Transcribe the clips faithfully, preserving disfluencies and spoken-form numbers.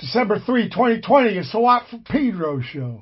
December third, twenty twenty. It's the Watt from Pedro show.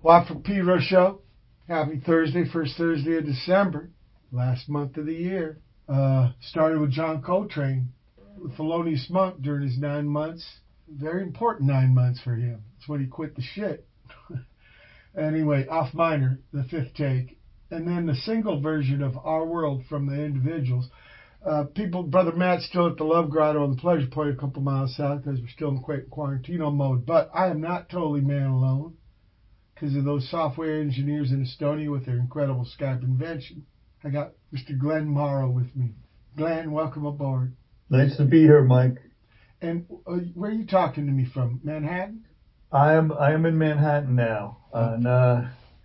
Watt from Pedro Show. Happy Thursday, first Thursday of December, last month of the year. Uh, started with John Coltrane, with Thelonious Monk during his nine months. Very important nine months for him. That's when he quit the shit. Anyway, Off Minor, the fifth take. And then the single version of Our World from the Individuals. Uh, people, Brother Matt's still at the Love Grotto on the Pleasure Point a couple miles south because we're still in quarantine mode. But I am not totally man alone because of those software engineers in Estonia with their incredible Skype invention. I got Mister Glenn Morrow with me. Glenn, welcome aboard. Nice to be here, Mike. And uh, where are you talking to me from? Manhattan? I am I am in Manhattan now. And, uh,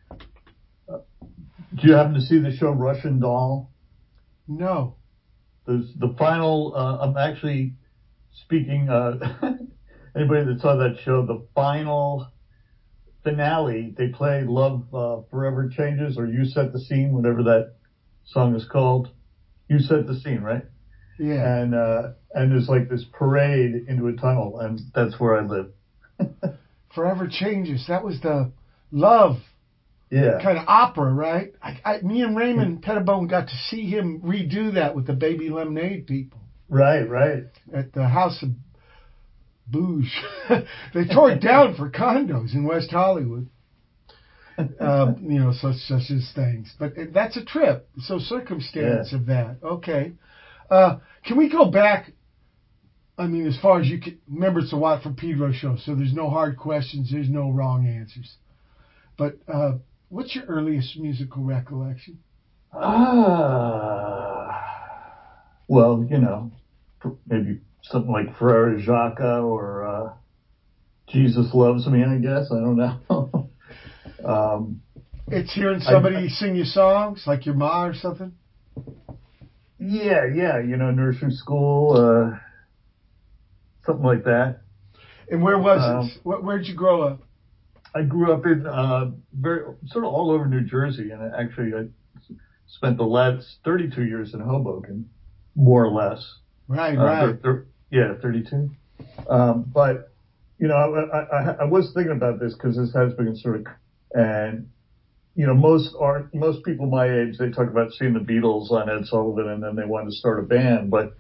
do you happen to see the show Russian Doll? No. There's the final, uh, I'm actually speaking, uh, anybody that saw that show, the final finale, they play Love uh, Forever Changes, or You Set the Scene, whatever that song is called. You Set the Scene, right? Yeah. And, uh, and there's like this parade into a tunnel, and that's where I live. Forever Changes. That was the Love yeah. kind of opera, right? I, I, me and Raymond Pettibone got to see him redo that with the Baby Lemonade people. Right, right. At the House of Booze. They tore it down for condos in West Hollywood. Um, you know, such such as things. But that's a trip. So circumstance yeah. of that. Okay. Uh, can we go back? I mean, as far as you can remember, it's a Watt from Pedro show, so there's no hard questions, there's no wrong answers. But uh, what's your earliest musical recollection? Ah, uh, well, you know, maybe something like Frere Jacques or uh, Jesus Loves Me, I guess. I don't know. um, it's hearing somebody I, sing your songs, like your ma or something? Yeah, yeah, you know, nursery school, uh, something like that. And where was um, it? Where, where'd you grow up? I grew up in uh, very sort of all over New Jersey, and actually I spent the last thirty-two years in Hoboken, more or less. Right, uh, right. Thir- thir- yeah, thirty-two. Um, but you know, I, I, I was thinking about this because this has been sort of, and you know, most art, most people my age, they talk about seeing the Beatles on Ed Sullivan, and then they wanted to start a band, but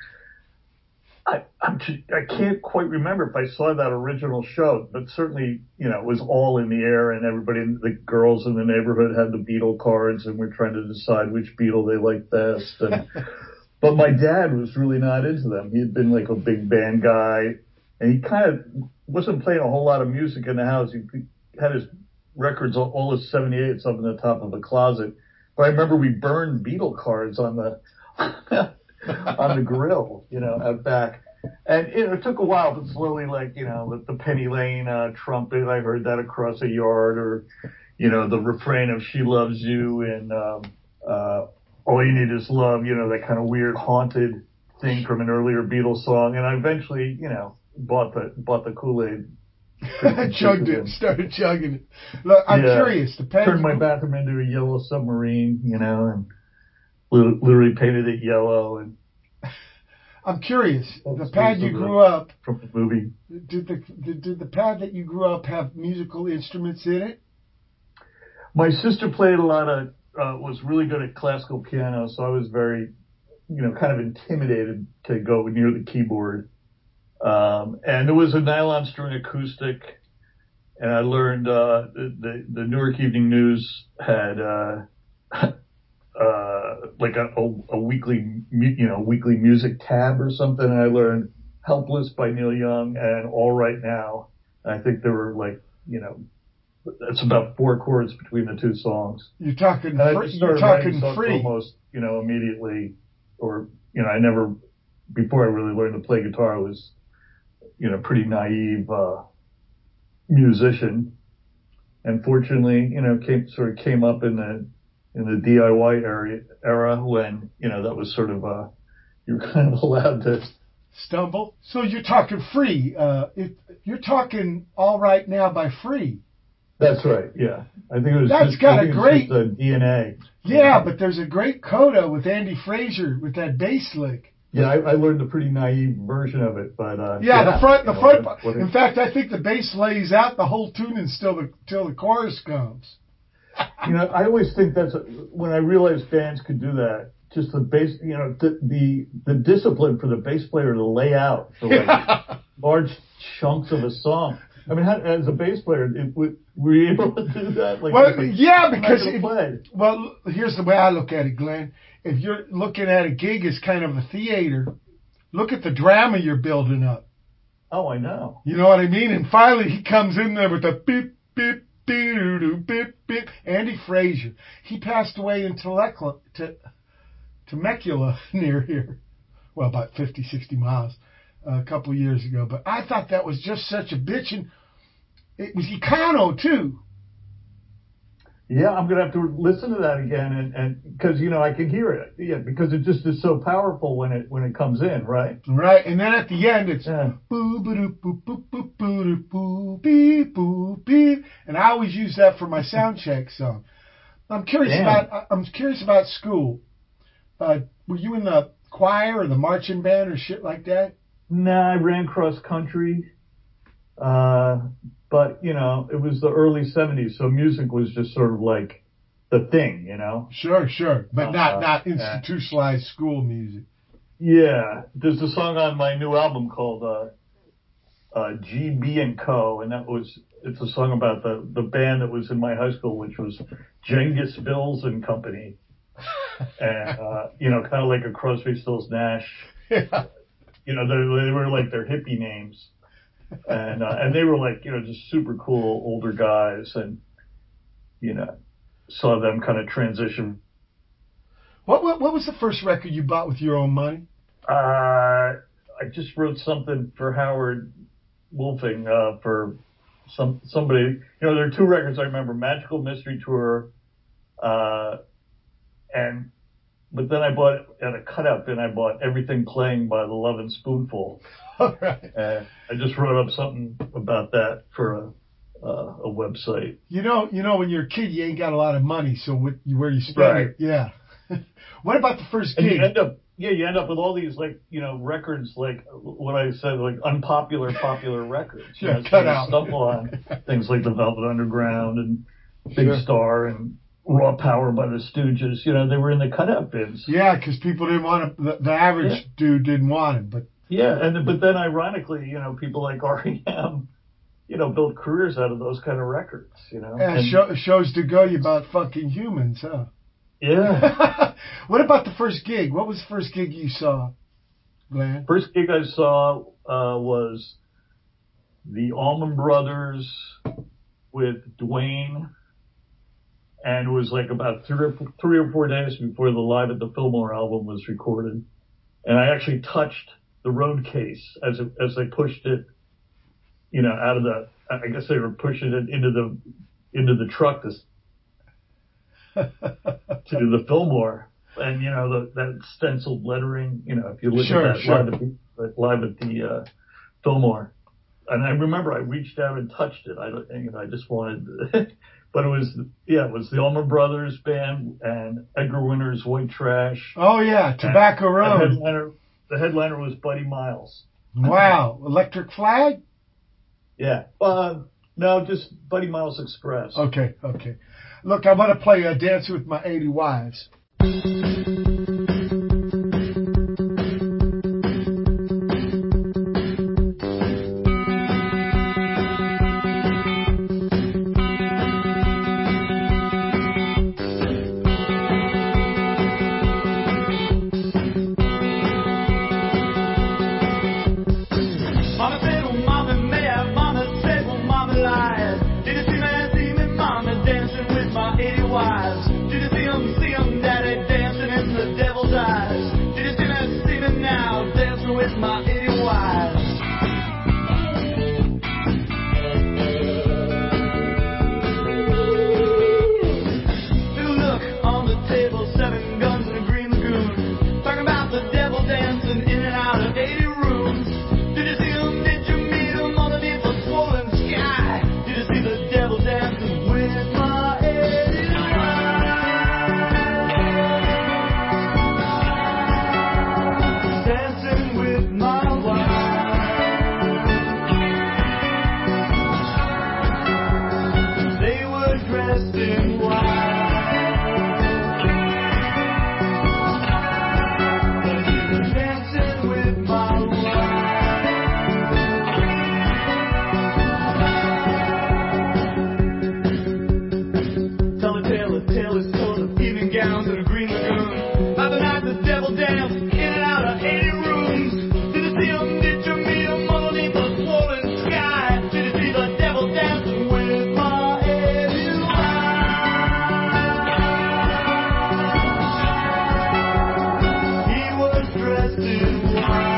I, I'm, I can't quite remember if I saw that original show, but certainly, you know, it was all in the air, and everybody, the girls in the neighborhood had the Beatle cards, and we're trying to decide which Beatle they liked best. And, but my dad was really not into them. He had been like a big band guy, and he kind of wasn't playing a whole lot of music in the house. He had his records, all his seventy-eights up in the top of the closet. But I remember we burned Beatle cards on the on the grill, you know, out back. And it, it took a while, but slowly, like, you know, the, the Penny Lane uh, trumpet, I heard that across a yard, or, you know, the refrain of She Loves You and um, uh, All You Need Is Love, you know, that kind of weird haunted thing from an earlier Beatles song. And I eventually, you know, bought the bought the Kool-Aid. Chugged it, started chugging it. Look, I'm yeah. curious. The pad Turned you my grew- bathroom into a yellow submarine, you know, and literally painted it yellow. And I'm curious. The pad you grew up from the movie. Did the did, did the pad that you grew up have musical instruments in it? My sister played a lot of, uh, was really good at classical piano, so I was very, you know, kind of intimidated to go near the keyboard. Um, and there was a nylon string acoustic, and I learned, uh, the, the, the Newark Evening News had, uh, uh, like a, a, a weekly, you know, weekly music tab or something. And I learned Helpless by Neil Young and All Right Now. And I think there were like, you know, it's about four chords between the two songs. You're talking, and free, you're talking free. Almost, you know, immediately, or, you know, I never, before I really learned to play guitar, I was, you know, pretty naive, uh, musician. And fortunately, you know, came, sort of came up in the, in the D I Y area, era when, you know, that was sort of, uh, you were kind of allowed to stumble. So you're talking free. Uh, if you're talking All Right Now by Free. That's right. Yeah. I think it was, that's just, got a great the D N A. Yeah, but there's a great coda with Andy Fraser with that bass lick. Yeah, I, I learned a pretty naive version of it, but uh, yeah, yeah, the front, the know, front. what, what in fact, I think the bass lays out the whole tune until the till the chorus comes. You know, I always think that's, a, when I realized bands could do that, just the bass, you know, the, the, the discipline for the bass player to lay out for like large chunks of a song. I mean, how, as a bass player, it, were you able to do that? Like, well, like, yeah, because, if, well, here's the way I look at it, Glenn. If you're looking at a gig as kind of a theater, look at the drama you're building up. Oh, I know. You know what I mean? And finally he comes in there with a beep, beep, beep, beep, beep. Andy Fraser. He passed away in Temecula, to, Temecula near here. Well, about fifty, sixty miles uh, a couple of years ago. But I thought that was just such a bitch. And it was Econo, too. Yeah, I'm going to have to listen to that again, and and because, you know, I can hear it. Yeah, because it just is so powerful when it when it comes in, right? Right, and then at the end it's yeah. boo boo boo boo boo boo boo beep boo beep, and I always use that for my sound check song. I'm curious Damn. about I'm curious about school. Uh, were you in the choir or the marching band or shit like that? Nah, I ran cross country. Uh, but, you know, it was the early seventies, so music was just sort of like the thing, you know? Sure, sure. But not, uh, not institutionalized uh, school music. Yeah. There's a song on my new album called uh, uh, G B and Co., and that was, it's a song about the, the band that was in my high school, which was Genghis Bills and Company. And, uh, you know, kind of like a Crosby, Stills, Nash. Yeah. You know, they, they were like their hippie names. And, uh, and they were like, you know, just super cool older guys, and, you know, saw them kind of transition. What, what, what was the first record you bought with your own money? Uh, I just wrote something for Howard Wolfing, uh, for some, somebody, you know, there are two records I remember, Magical Mystery Tour, uh, and, but then I bought, at a cutout bin, I bought Everything Playing by the Lovin' Spoonful. All right. Uh, I just wrote up something about that for a, uh, a website. You know, you know, when you're a kid, you ain't got a lot of money, so what, where you spend right. it, yeah. What about the first gig? And you end up, yeah, you end up with all these, like, you know, records, like what I said, like unpopular, popular records. You yeah, know, cut so out. You stumble on things like the Velvet Underground and Big sure. Star and Raw Power by the Stooges. You know, they were in the cutout bins. Yeah, because people didn't want to. The, the average yeah. dude didn't want it, but yeah, and but then ironically, you know, people like R E M, you know, built careers out of those kind of records. You know, yeah, and show, shows to go you about fucking humans, huh? Yeah. What about the first gig? What was the first gig you saw, Glenn? First gig I saw uh, was the Allman Brothers with Dwayne, and it was like about three or four, three or four days before the Live at the Fillmore album was recorded, and I actually touched the road case as it, as they pushed it, you know, out of the. I guess they were pushing it into the into the truck to to the Fillmore, and you know the, that stenciled lettering. You know, if you look sure, at that sure. live at the live at the uh, Fillmore, and I remember I reached out and touched it. I you know I just wanted, to, but it was yeah it was the Allman Brothers Band and Edgar Winter's White Trash. Oh yeah, Tobacco Road. The headliner, the headliner was Buddy Miles. Wow, Electric Flag. Yeah, uh, no, just Buddy Miles Express. Okay, okay. Look, I'm going to play uh, Dancing with My eighty Wives. Did you see him, see him, daddy dancing in the devil dance in and out of eighty rooms? Did you see him? Did you meet him underneath the swollen sky? Did you see the devil dancing with my evil eyes? He was dressed in white.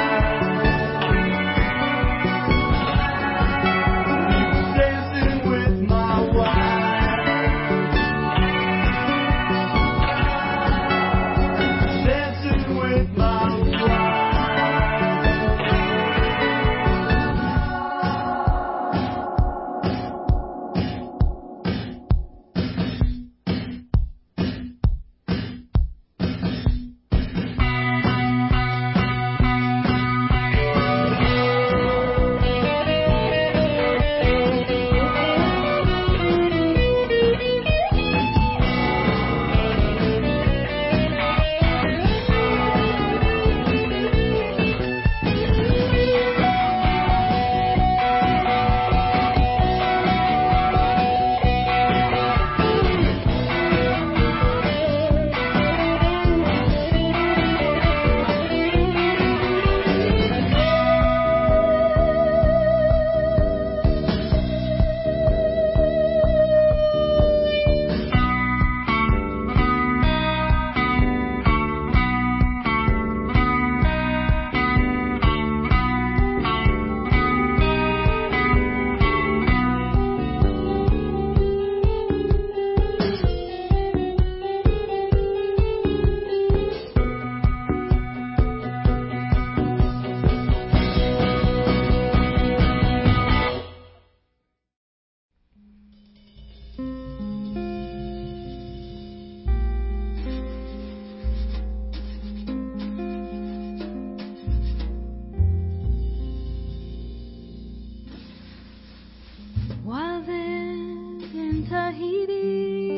Was it in Tahiti?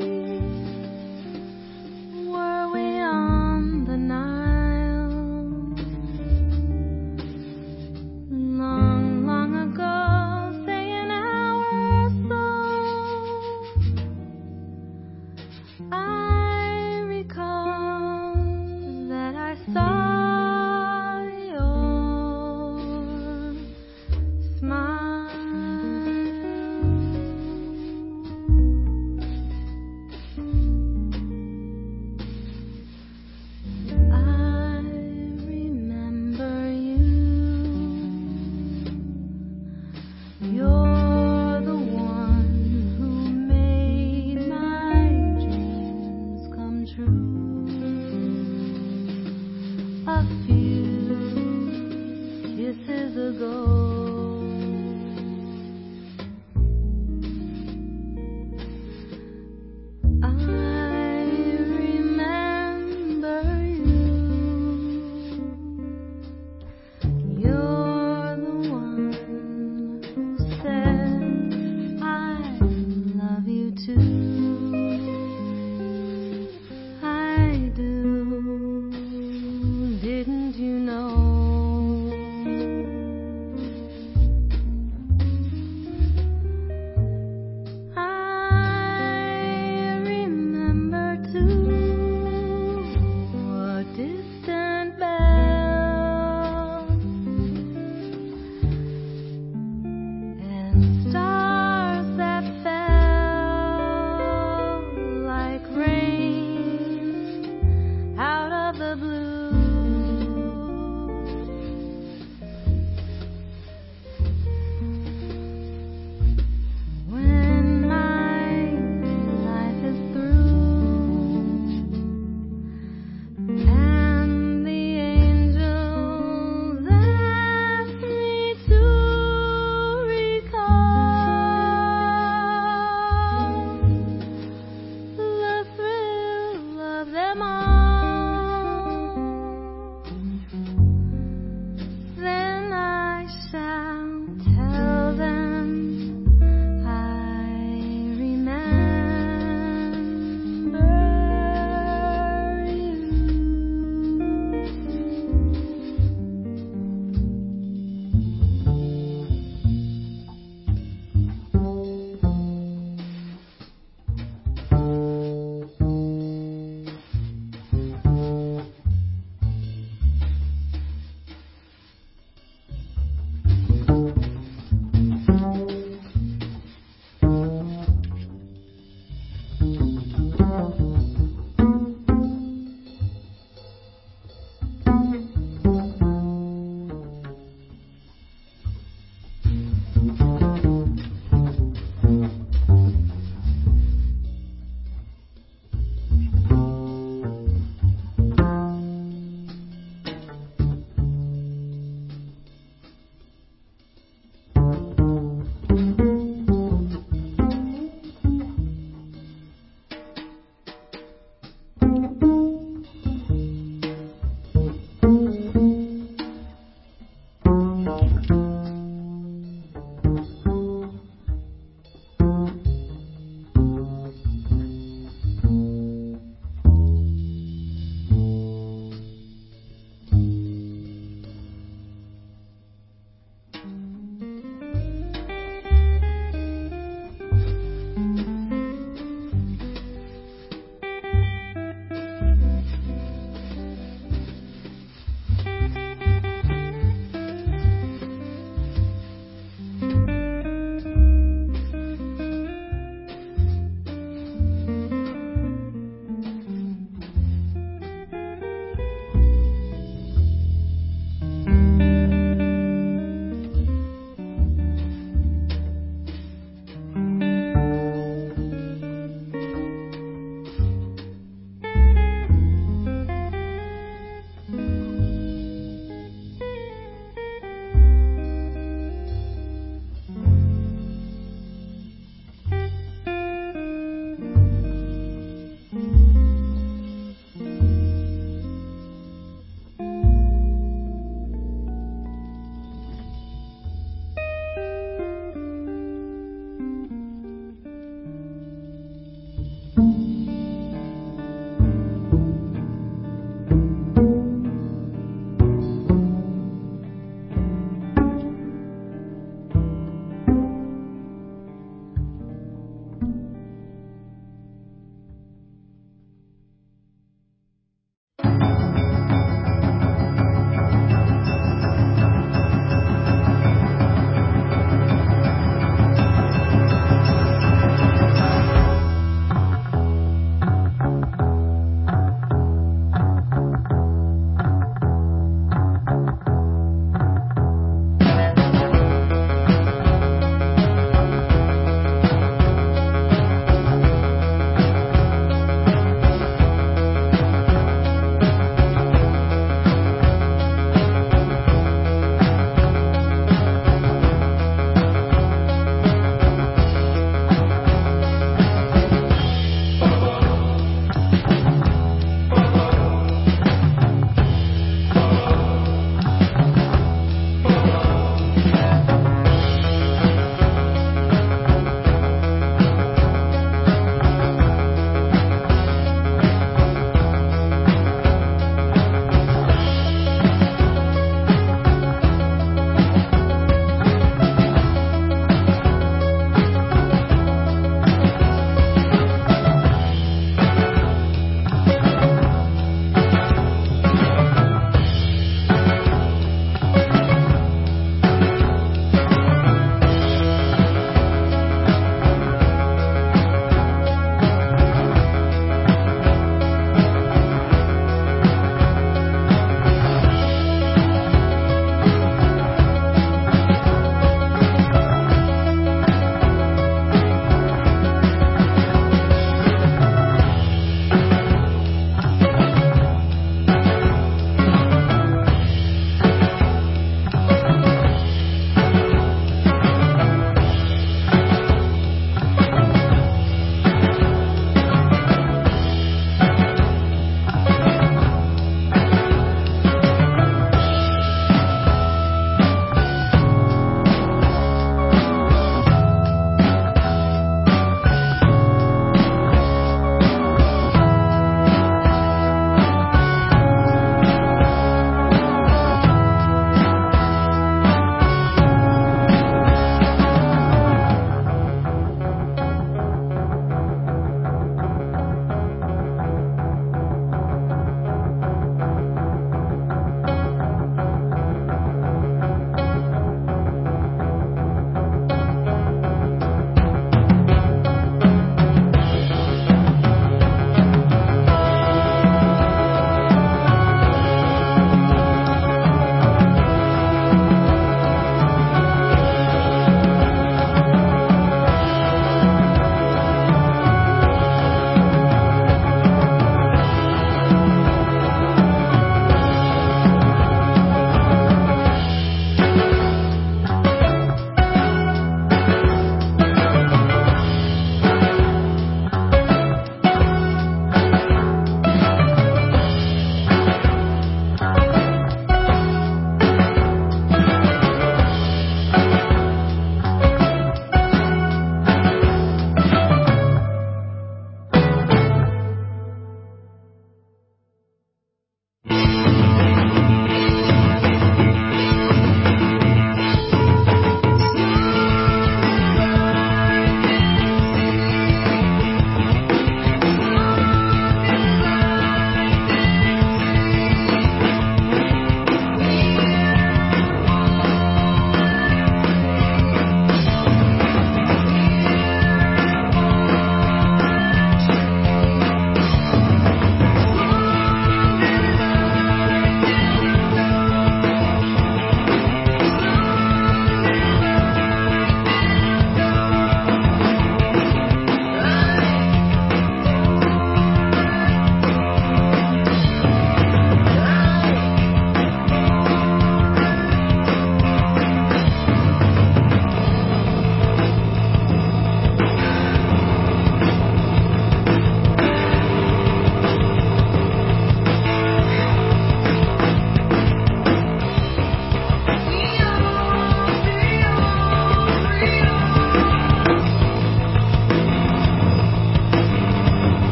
Were we on the Nile? Long, long ago, say an hour or so, I recall that I saw your smile. You're the one who made my dreams come true. A few kisses ago, I remember you. You're the one who said I love you too. I do. Didn't you know?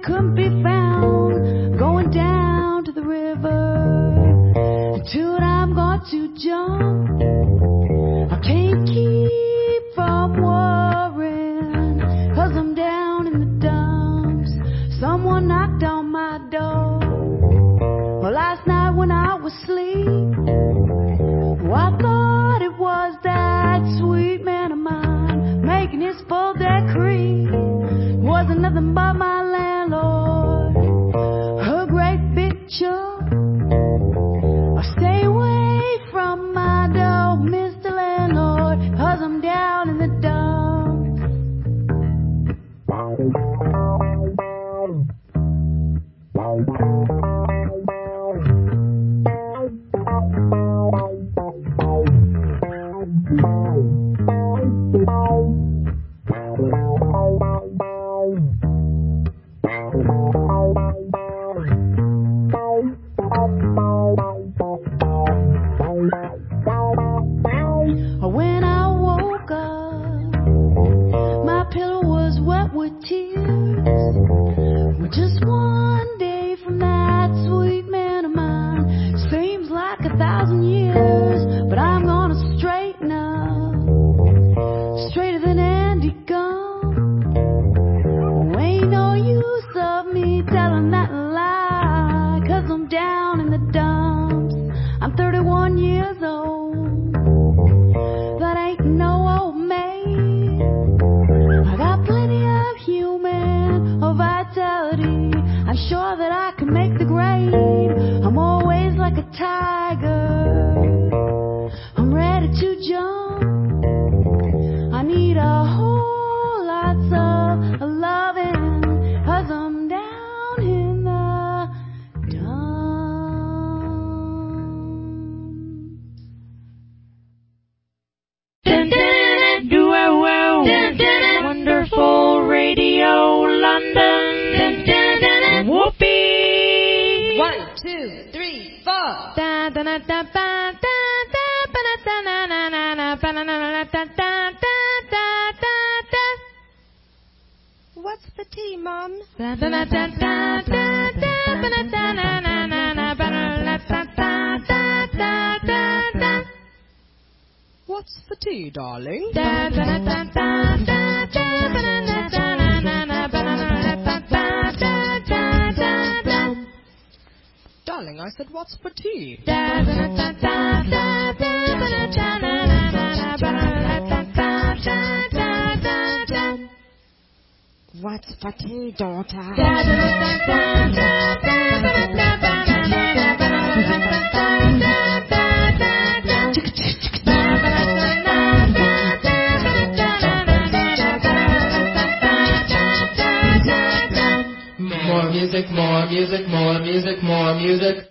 couldn't be found. Going down to the river, dude, I'm going to jump. I can't keep from worrying, cause I'm down in the dumps. Someone knocked on my door. Well, last night when I was asleep, well, I thought it was that sweet man of mine making his full decree. It wasn't nothing but my landlord, her great big chunk. Stay away from my dog, Mister Landlord, cause I'm down in the dumps. When I woke up, my pillow was wet with tears. Just one day from that sweet man of mine seems like a thousand years, but I'm gonna straighten up, straighter than Andy Gum. Ain't no use of me telling that lie, cause I'm down in the dumps. I'm thirty-one years old, that ain't no old maid. I got plenty of human of vitality, I'm sure that I can make the grade. I'm always like a tiger, I'm ready to jump. I need a whole lot of loving, cause I'm down in the dumps. Wonderful Radio London. Whoopee. One, two, three, four. What's for tea, Mom? What's for tea, darling? Darling, I said, what's for tea? What's for tea, daughter? More music, more music, more music, more music.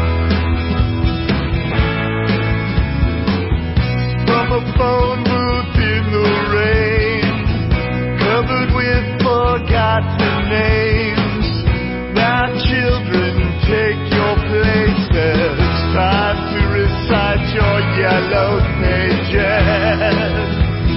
From a phone booth names. Now children, take your places. Time to recite your yellow pages.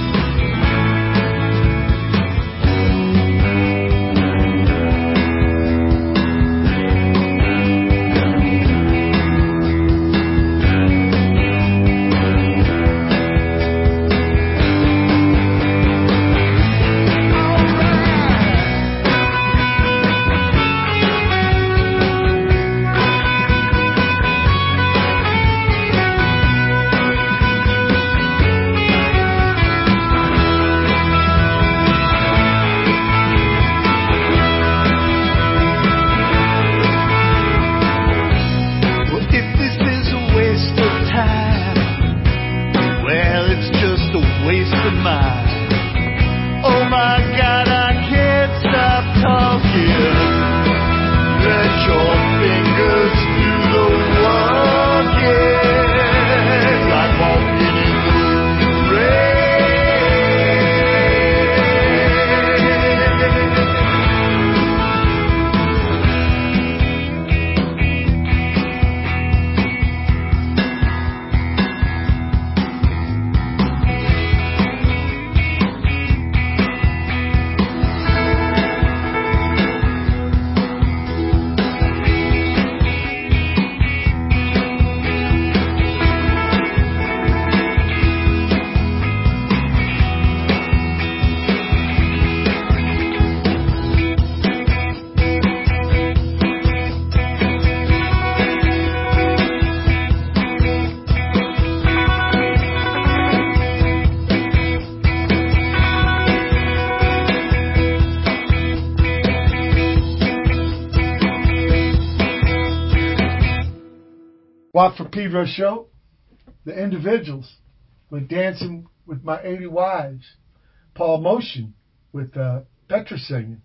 Watt for Pedro show, The Individuals with Dancing with My eighty Wives, Paul Motion with uh, Petra singing,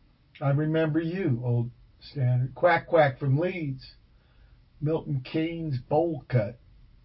I Remember You, old standard, Quack Quack from Leeds, Milton Keynes Bowl Cut.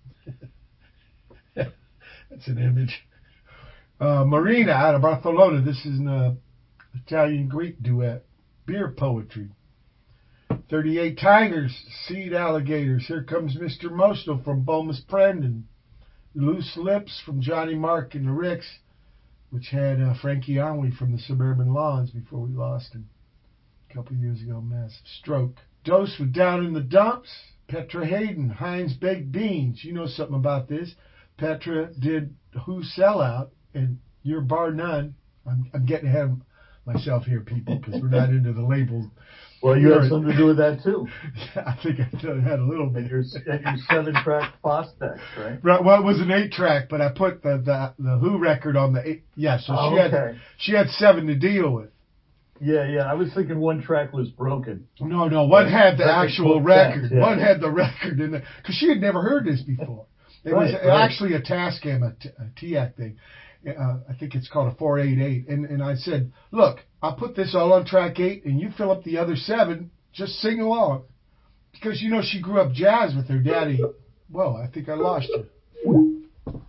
That's an image. Uh, Marina out of Barcelona, this is an uh, Italian-Greek duet, Beer Poetry. thirty-eight Tigers, Seed Alligators. Here comes Mister Mosto from Bomis Prendon. Loose Lips from Johnny Mark and the Ricks, which had uh, Frankie Onwey from the Suburban Lawns before we lost him a couple of years ago. Massive stroke. Dose with Down in the Dumps. Petra Hayden, Heinz Baked Beans. You know something about this. Petra did Who Sellout, and you're bar none. I'm, I'm getting ahead of myself here, people, because we're not into the label. Well, you have something to do with that, too. Yeah, I think I had a little bit. And your, and your seven-track Fostex, right? Right. Well, it was an eight-track, but I put the, the, the Who record on the eight. Yeah, so oh, she, okay. had, she had seven to deal with. Yeah, yeah. I was thinking one track was broken. No, no. One had the Record actual record. That, yeah. One had the record in there. Because she had never heard this before. It right, was right. actually a Tascam, a, t- a T A C thing. Uh, I think it's called a four eighty-eight. And, and I said, look, I'll put this all on track eight, and you fill up the other seven. Just sing along. Because, you know, she grew up jazz with her daddy. Whoa, I think I lost you.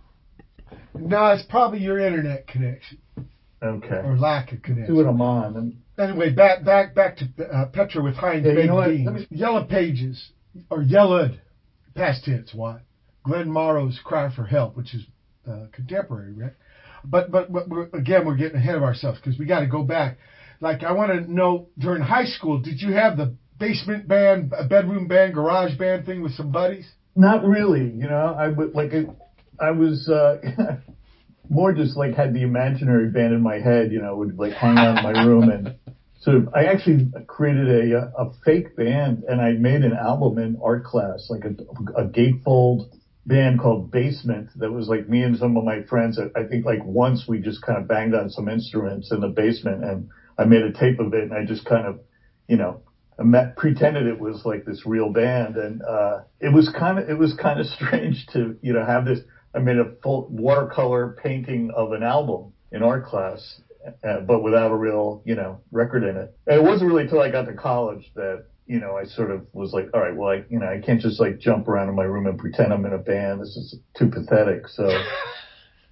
No, it's probably your internet connection. Okay. Or lack of connection. See what I'm on. And anyway, back back back to uh, Petra with Heinz yeah, Baked you know Beans. me... Yellow Pages, or Yellowed, past tense, what? Glenn Morrow's Cry for Help, which is uh, contemporary, right? But, but, but we're, again, we're getting ahead of ourselves because we got to go back. Like, I want to know, during high school, did you have the basement band, a bedroom band, garage band thing with some buddies? Not really, you know. I would like it. I was uh, more just like had the imaginary band in my head, you know, would like hang out in my room and sort of. I actually created a a fake band and I made an album in art class, like a, a gatefold band called Basement. That was like me and some of my friends. I think like once we just kind of banged on some instruments in the basement and I made a tape of it and I just kind of, you know, I met, pretended it was like this real band. And, uh, it was kind of, it was kind of strange to, you know, have this, I made a full watercolor painting of an album in art class, uh, but without a real, you know, record in it. And it wasn't really until I got to college that, you know, I sort of was like, all right, well, I, you know, I can't just like jump around in my room and pretend I'm in a band. This is too pathetic. So,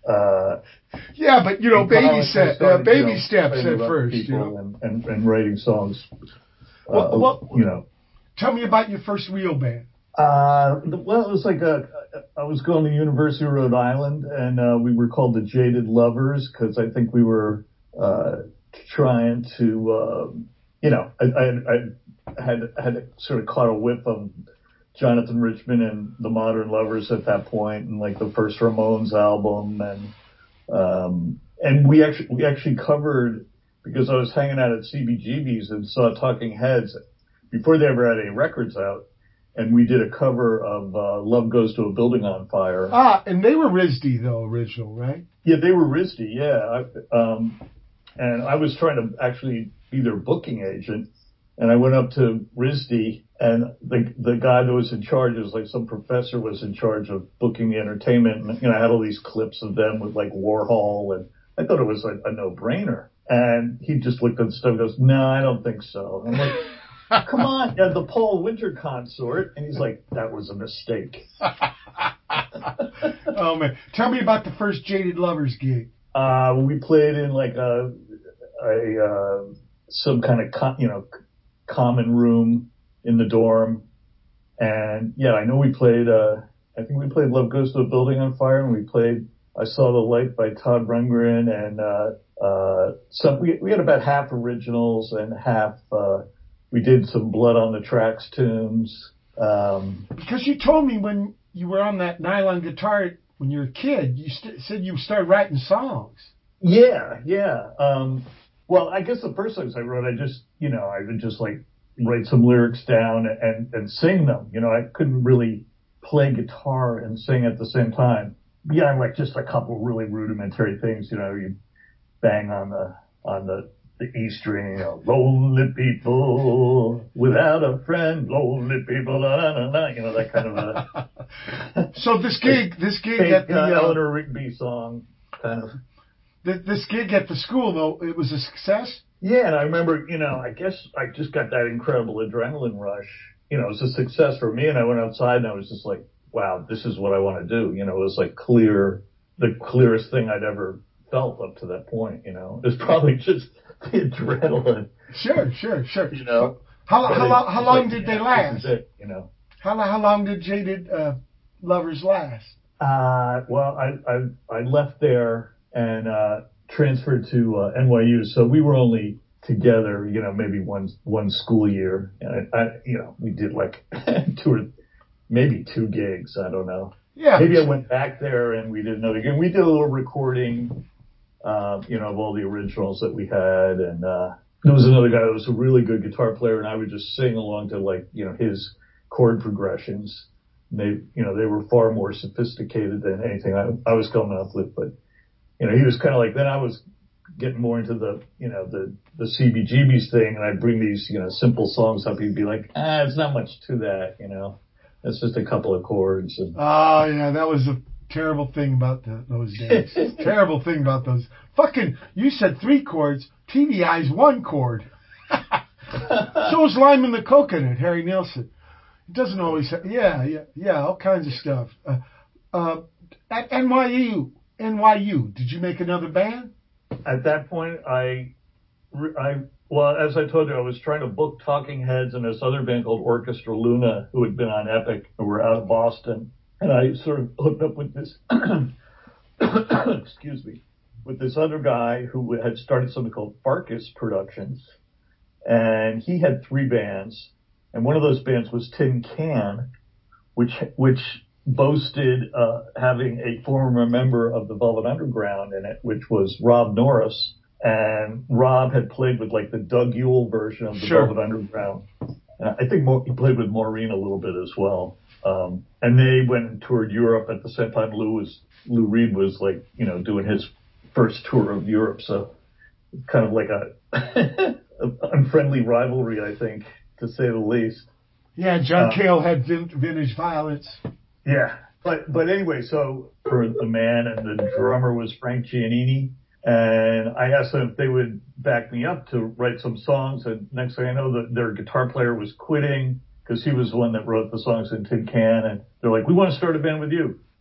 Uh, Yeah, but you know, in baby college, I set, uh, started, you baby know, steps playing at with other first. You people know, and, and, and writing songs. Uh, Well, well- you know. tell me about your first real band. Uh, well, it was like a, I was going to University of Rhode Island, and uh, we were called the Jaded Lovers because I think we were uh, trying to, uh, you know, I, I, I had had sort of caught a whiff of Jonathan Richman and the Modern Lovers at that point, and like the first Ramones album, and um, and we actually we actually covered, because I was hanging out at C B G B's and saw Talking Heads before they ever had any records out. And we did a cover of uh, Love Goes to a Building on Fire. Ah, and they were R I S D though, original, right? Yeah, they were R I S D, yeah. I, um, and I was trying to actually be their booking agent. And I went up to R I S D, and the the guy that was in charge, it was like some professor was in charge of booking the entertainment. And, you know, I had all these clips of them with like Warhol, and I thought it was a, a no-brainer. And he just looked at the stuff and goes, no, I don't think so. And I'm like, come on, yeah, the Paul Winter Consort. And he's like, that was a mistake. Oh man, tell me about the first Jaded Lovers gig. Uh, we played in like a, a, uh, some kind of, co- you know, common room in the dorm. And yeah, I know we played, uh, I think we played Love Goes to a Building on Fire, and we played I Saw the Light by Todd Rundgren, and, uh, uh, some, we, we had about half originals and half, uh, we did some Blood on the Tracks tunes. Um, Because you told me when you were on that nylon guitar when you were a kid, you st- said you started writing songs. yeah, yeah. Um, well, I guess the first songs I wrote, I just, you know, I would just like write some lyrics down and, and sing them. You know, I couldn't really play guitar and sing at the same time. Yeah, like just a couple really rudimentary things, you know, you bang on the, on the, the E string, you know, lonely people without a friend, lonely people, la, la, la, la, you know, that kind of a. So this gig, this gig fake, at the uh, uh, Eleanor Rigby song, kind of. th- this gig at the school though, it was a success. Yeah, and I remember, you know, I guess I just got that incredible adrenaline rush. You know, it was a success for me, and I went outside and I was just like, wow, this is what I want to do. You know, it was like clear, the clearest thing I'd ever felt up to that point, you know. It was probably just the adrenaline. Sure, sure, sure. You know. How, how, But long, it's how like, long did yeah, they last? This is it, you know. How, how long did Jaded uh, Lovers last? Uh, well, I, I, I left there and, uh, transferred to, uh, N Y U. So we were only together, you know, maybe one, one school year. And I, I you know, we did like two or maybe two gigs. I don't know. Yeah. Maybe I went back there and we did another gig. We did a little recording, uh, you know, of all the originals that we had. And, uh, there was another guy that was a really good guitar player, and I would just sing along to like, you know, his chord progressions. And they, you know, they were far more sophisticated than anything I, I was coming up with. But, you know, he was kind of like, then I was getting more into the, you know, the, the C B G B's thing, and I'd bring these, you know, simple songs up. He'd be like, ah, it's not much to that, you know. It's just a couple of chords. And Oh, yeah, that was a terrible thing about the, those days. Terrible thing about those. Fucking, you said three chords. T V I's one chord. So is Lyman the Coconut, Harry Nilsson. It doesn't always have, yeah, yeah, yeah, all kinds of stuff. Uh, uh, at N Y U, N Y U, did you make another band? at that point, I, I, well, as I told you, I was trying to book Talking Heads and this other band called Orchestra Luna, who had been on Epic, who were out of Boston. And I sort of hooked up with this, excuse me, with this other guy who had started something called Farkas Productions. And he had three bands. And one of those bands was Tin Can, which, which boasted, uh, having a former member of the Velvet Underground in it, which was Rob Norris. And Rob had played with like the Doug Yule version of the Sure. Velvet Underground. And I think Mo- he played with Maureen a little bit as well. Um, and they went and toured Europe at the same time Lou was, Lou Reed was like, you know, doing his first tour of Europe. So kind of like a, a unfriendly rivalry, I think, to say the least. Yeah, John Uh, Cale had vin- Vintage Violence. Yeah. But, but anyway, so for the man and the drummer was Frank Giannini. And I asked them if they would back me up to write some songs. And next thing I know, the, their guitar player was quitting because he was the one that wrote the songs in Tin Can. And they're like, we want to start a band with you.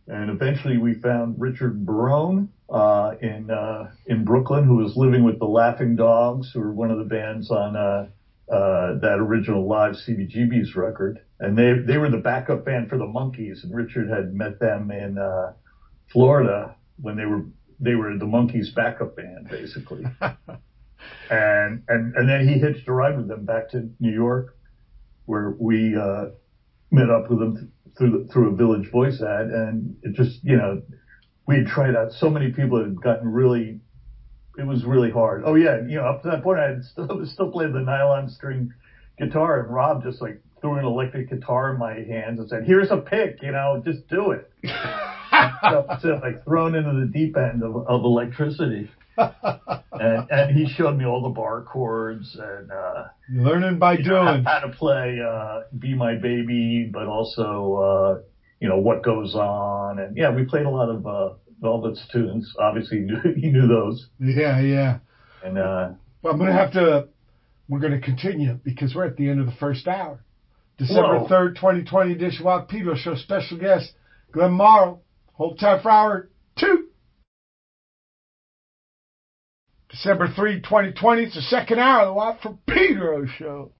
And eventually we found Richard Barone, uh, in, uh, in Brooklyn, who was living with the Laughing Dogs, who were one of the bands on, uh, uh, that original live C B G B's record. And they, they were the backup band for the Monkees, and Richard had met them in, uh, Florida when they were, they were the Monkees backup band, basically. and, and, and then he hitched a ride with them back to New York, where we, uh, met up with them through the, through a Village Voice ad, and it just, you know, we had tried out so many people had gotten really, it was really hard. Oh yeah, you know, up to that point I had still, still played the nylon string guitar, and Rob just like threw an electric guitar in my hands and said, here's a pick, you know, just do it. so, so like thrown into the deep end of, of electricity. and, and he showed me all the bar chords and, uh, learning by you doing know, how, how to play, uh, Be My Baby, but also, uh, you know, What Goes On. And yeah, we played a lot of, uh, Velvet's tunes. Obviously, he knew, he knew those. Yeah, yeah. And, uh, well, I'm going to have to, we're going to continue because we're at the end of the first hour. December third, twenty twenty edition Wild Pedro Show special guest, Glenn Morrow. Hold tight for hour two. December third, twenty twenty, it's the second hour of the Watt from Pedro Show.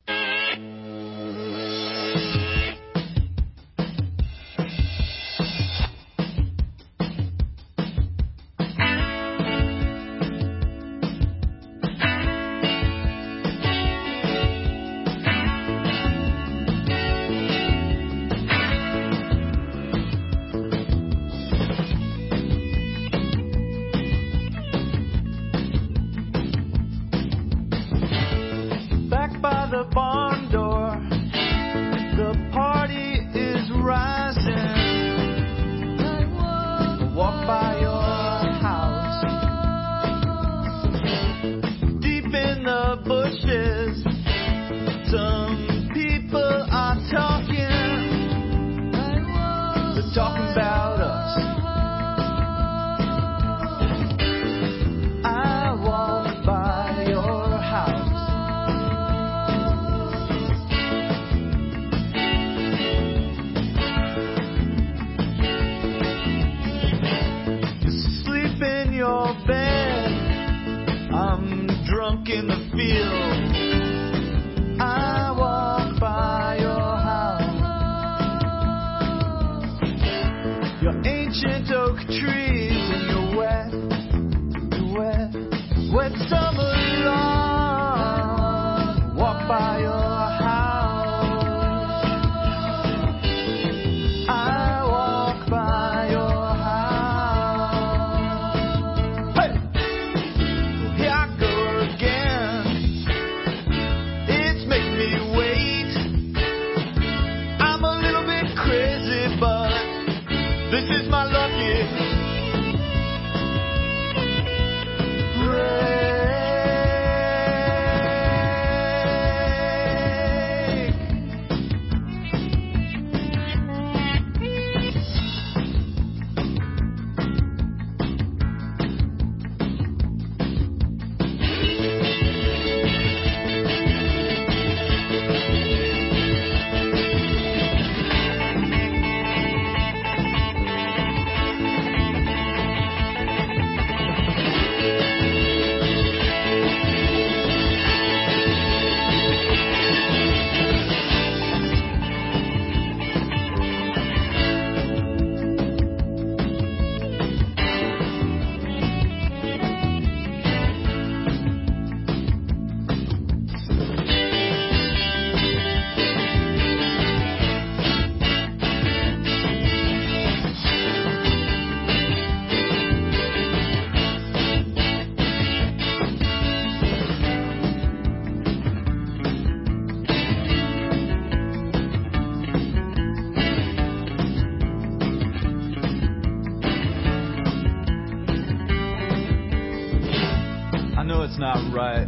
Not right,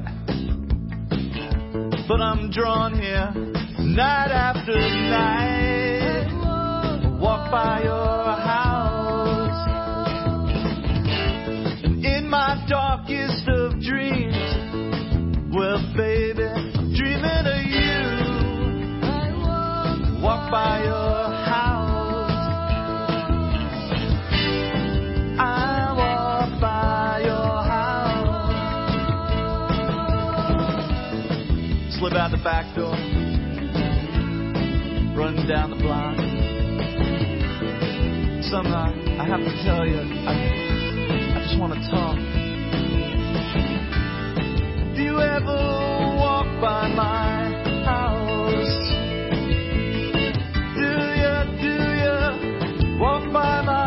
but I'm drawn here night after night. I walk by your house, and in my darkest of dreams, well, baby, I'm dreaming of you. I walk by your house, slip out the back door, run down the block. Somehow, I have to tell you, I, I just want to talk. Do you ever walk by my house? Do you, do you walk by my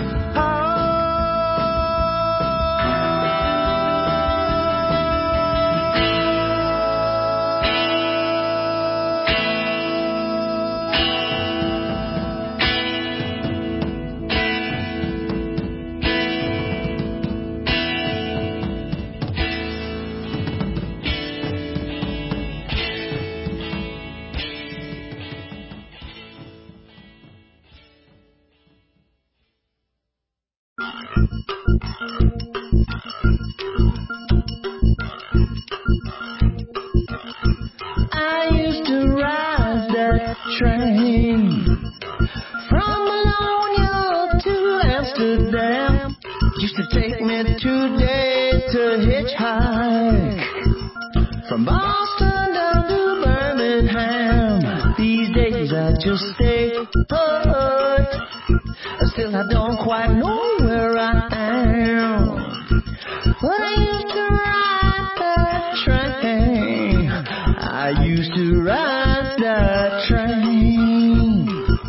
I used to ride that train from Bologna to Amsterdam. Used to take me two days to hitchhike from Boston down to Birmingham. These days I just stay put. Still I don't quite know where I am. But I used to ride that train. I used to ride that train.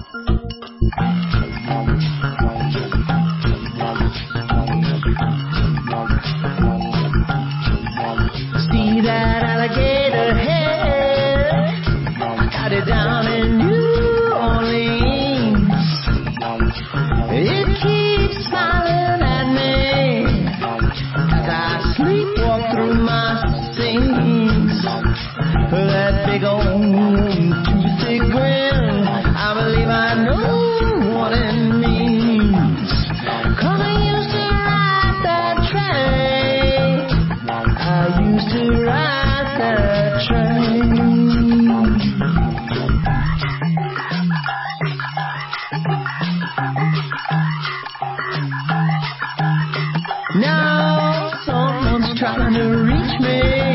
See that alligator head? I got it down in New Orleans. It keeps smiling at me as I sleepwalk through my scenes. That big old toothy grin, I believe I know what it means. 'Cause I used to ride that train. I used to ride that train. Now someone's trying to reach me.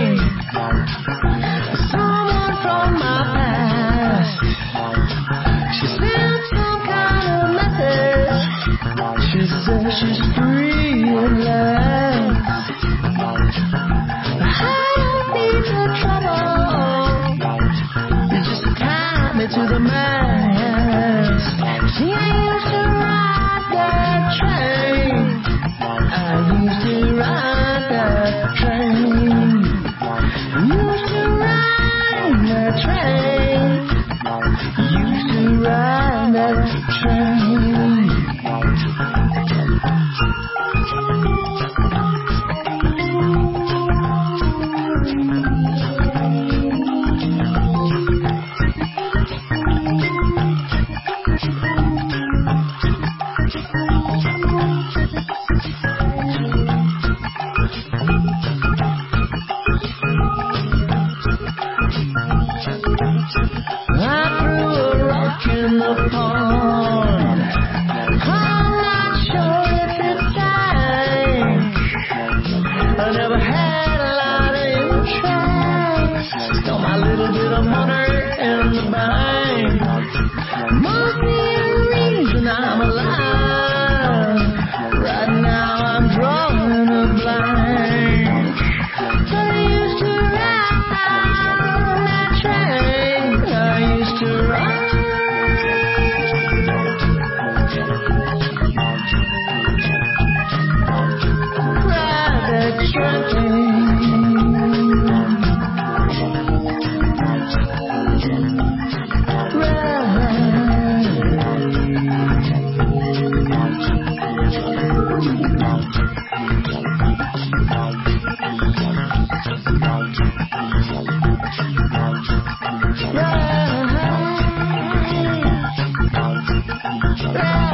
Someone from my past. She sent some kind of message. She says she's free at last. I don't need the trouble. You just tie me to the mast. See, I used to ride that train. I used to ride that train. Used to ride that train. Used to ride that train. I threw a rock in the pond. I'm not sure if it sank. I never had a lot of interest. Got my little bit of money in the bank. Must be the reason I'm alive. Right now I'm drawing a blank. But I used to ride that train. I used to ride. Ride that train.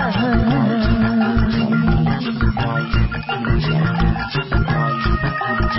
Ride.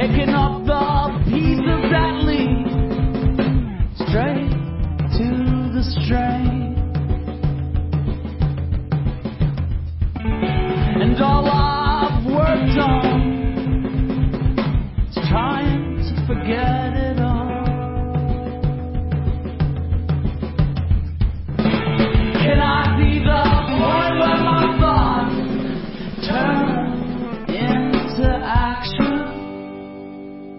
picking up the pieces that lead straight to the string. And all I've worked on is trying to forget it all. Can I be the point where my thoughts turn into action?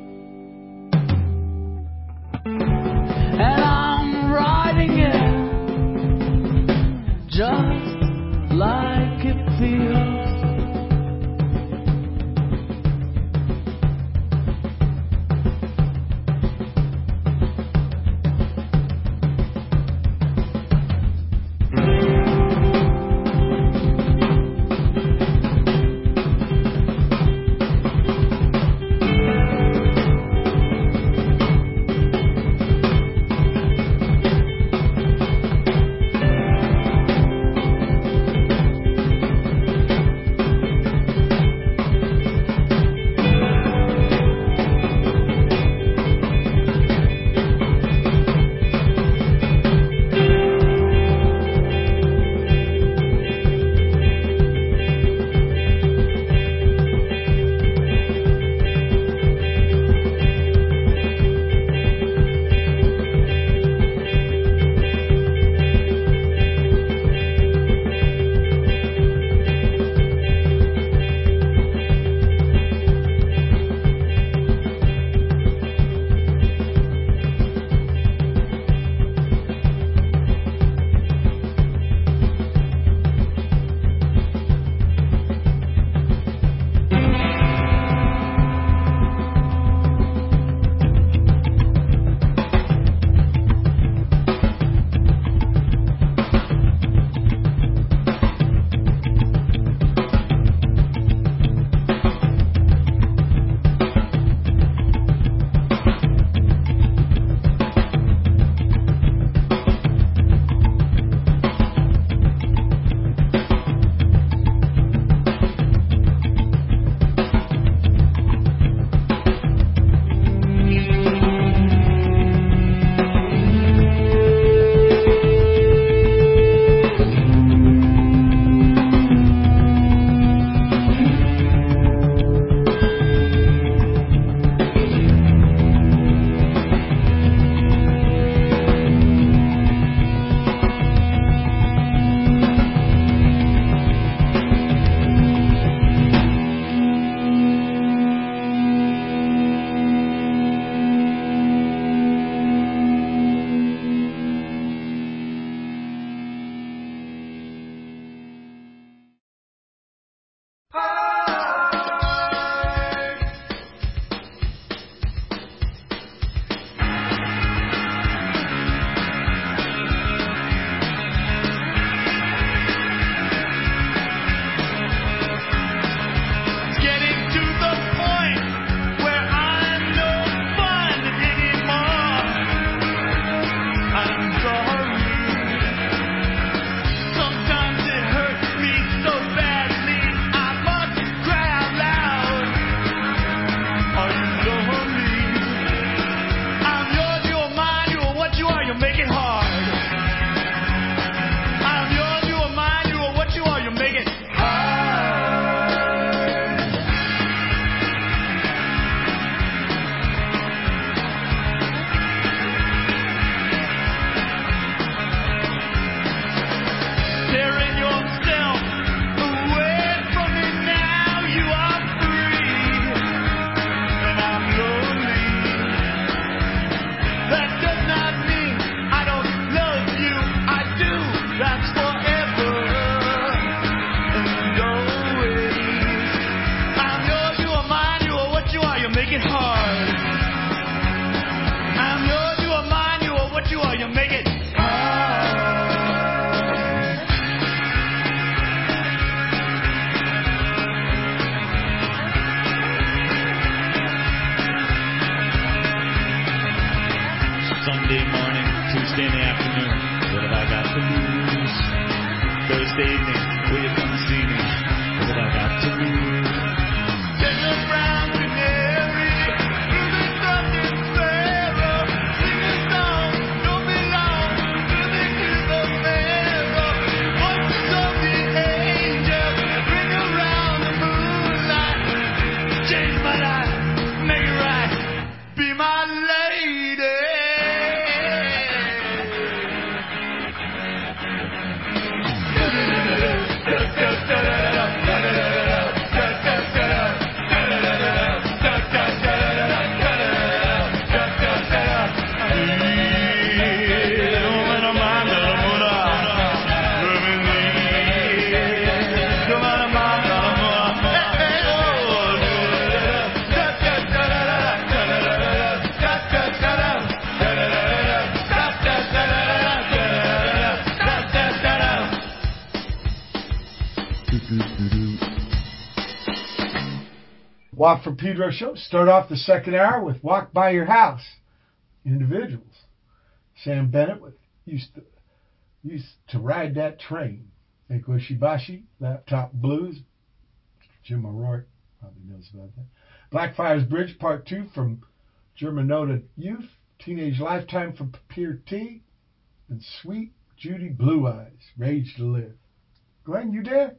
Walk for Pedro show. Start off the second hour with Walk By Your House. Individuals. Sam Bennett with used to used to ride that train. Eiko Shibashi, Laptop Blues. Jim O'Rourke probably knows about that. Blackfriars Bridge Part two from Germanota Youth. Teenage Lifetime from Papier T. And Sweet Judy Blue Eyes, Rage to Live. Glenn, you there?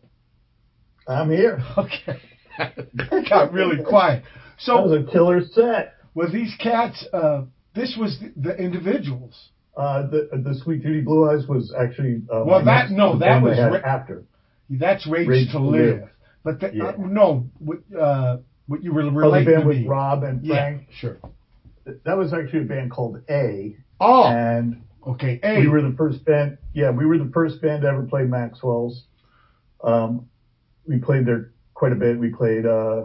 I'm here. Okay. It got really quiet. So that was a killer set. Were these cats, uh, this was the, the individuals. Uh, the the Sweet Judy Blue Eyes was actually uh, well that no that was ra- after that's Rage, Rage to, to Live. Live, but the, yeah. uh, no what, uh, what you were relating oh, the band to with me. Rob and Frank. Yeah, sure. That was actually a band called A. Oh, and okay. A. We were the first band. Yeah, we were the first band to ever play Maxwell's. Um, we played there quite a bit. We played. Uh,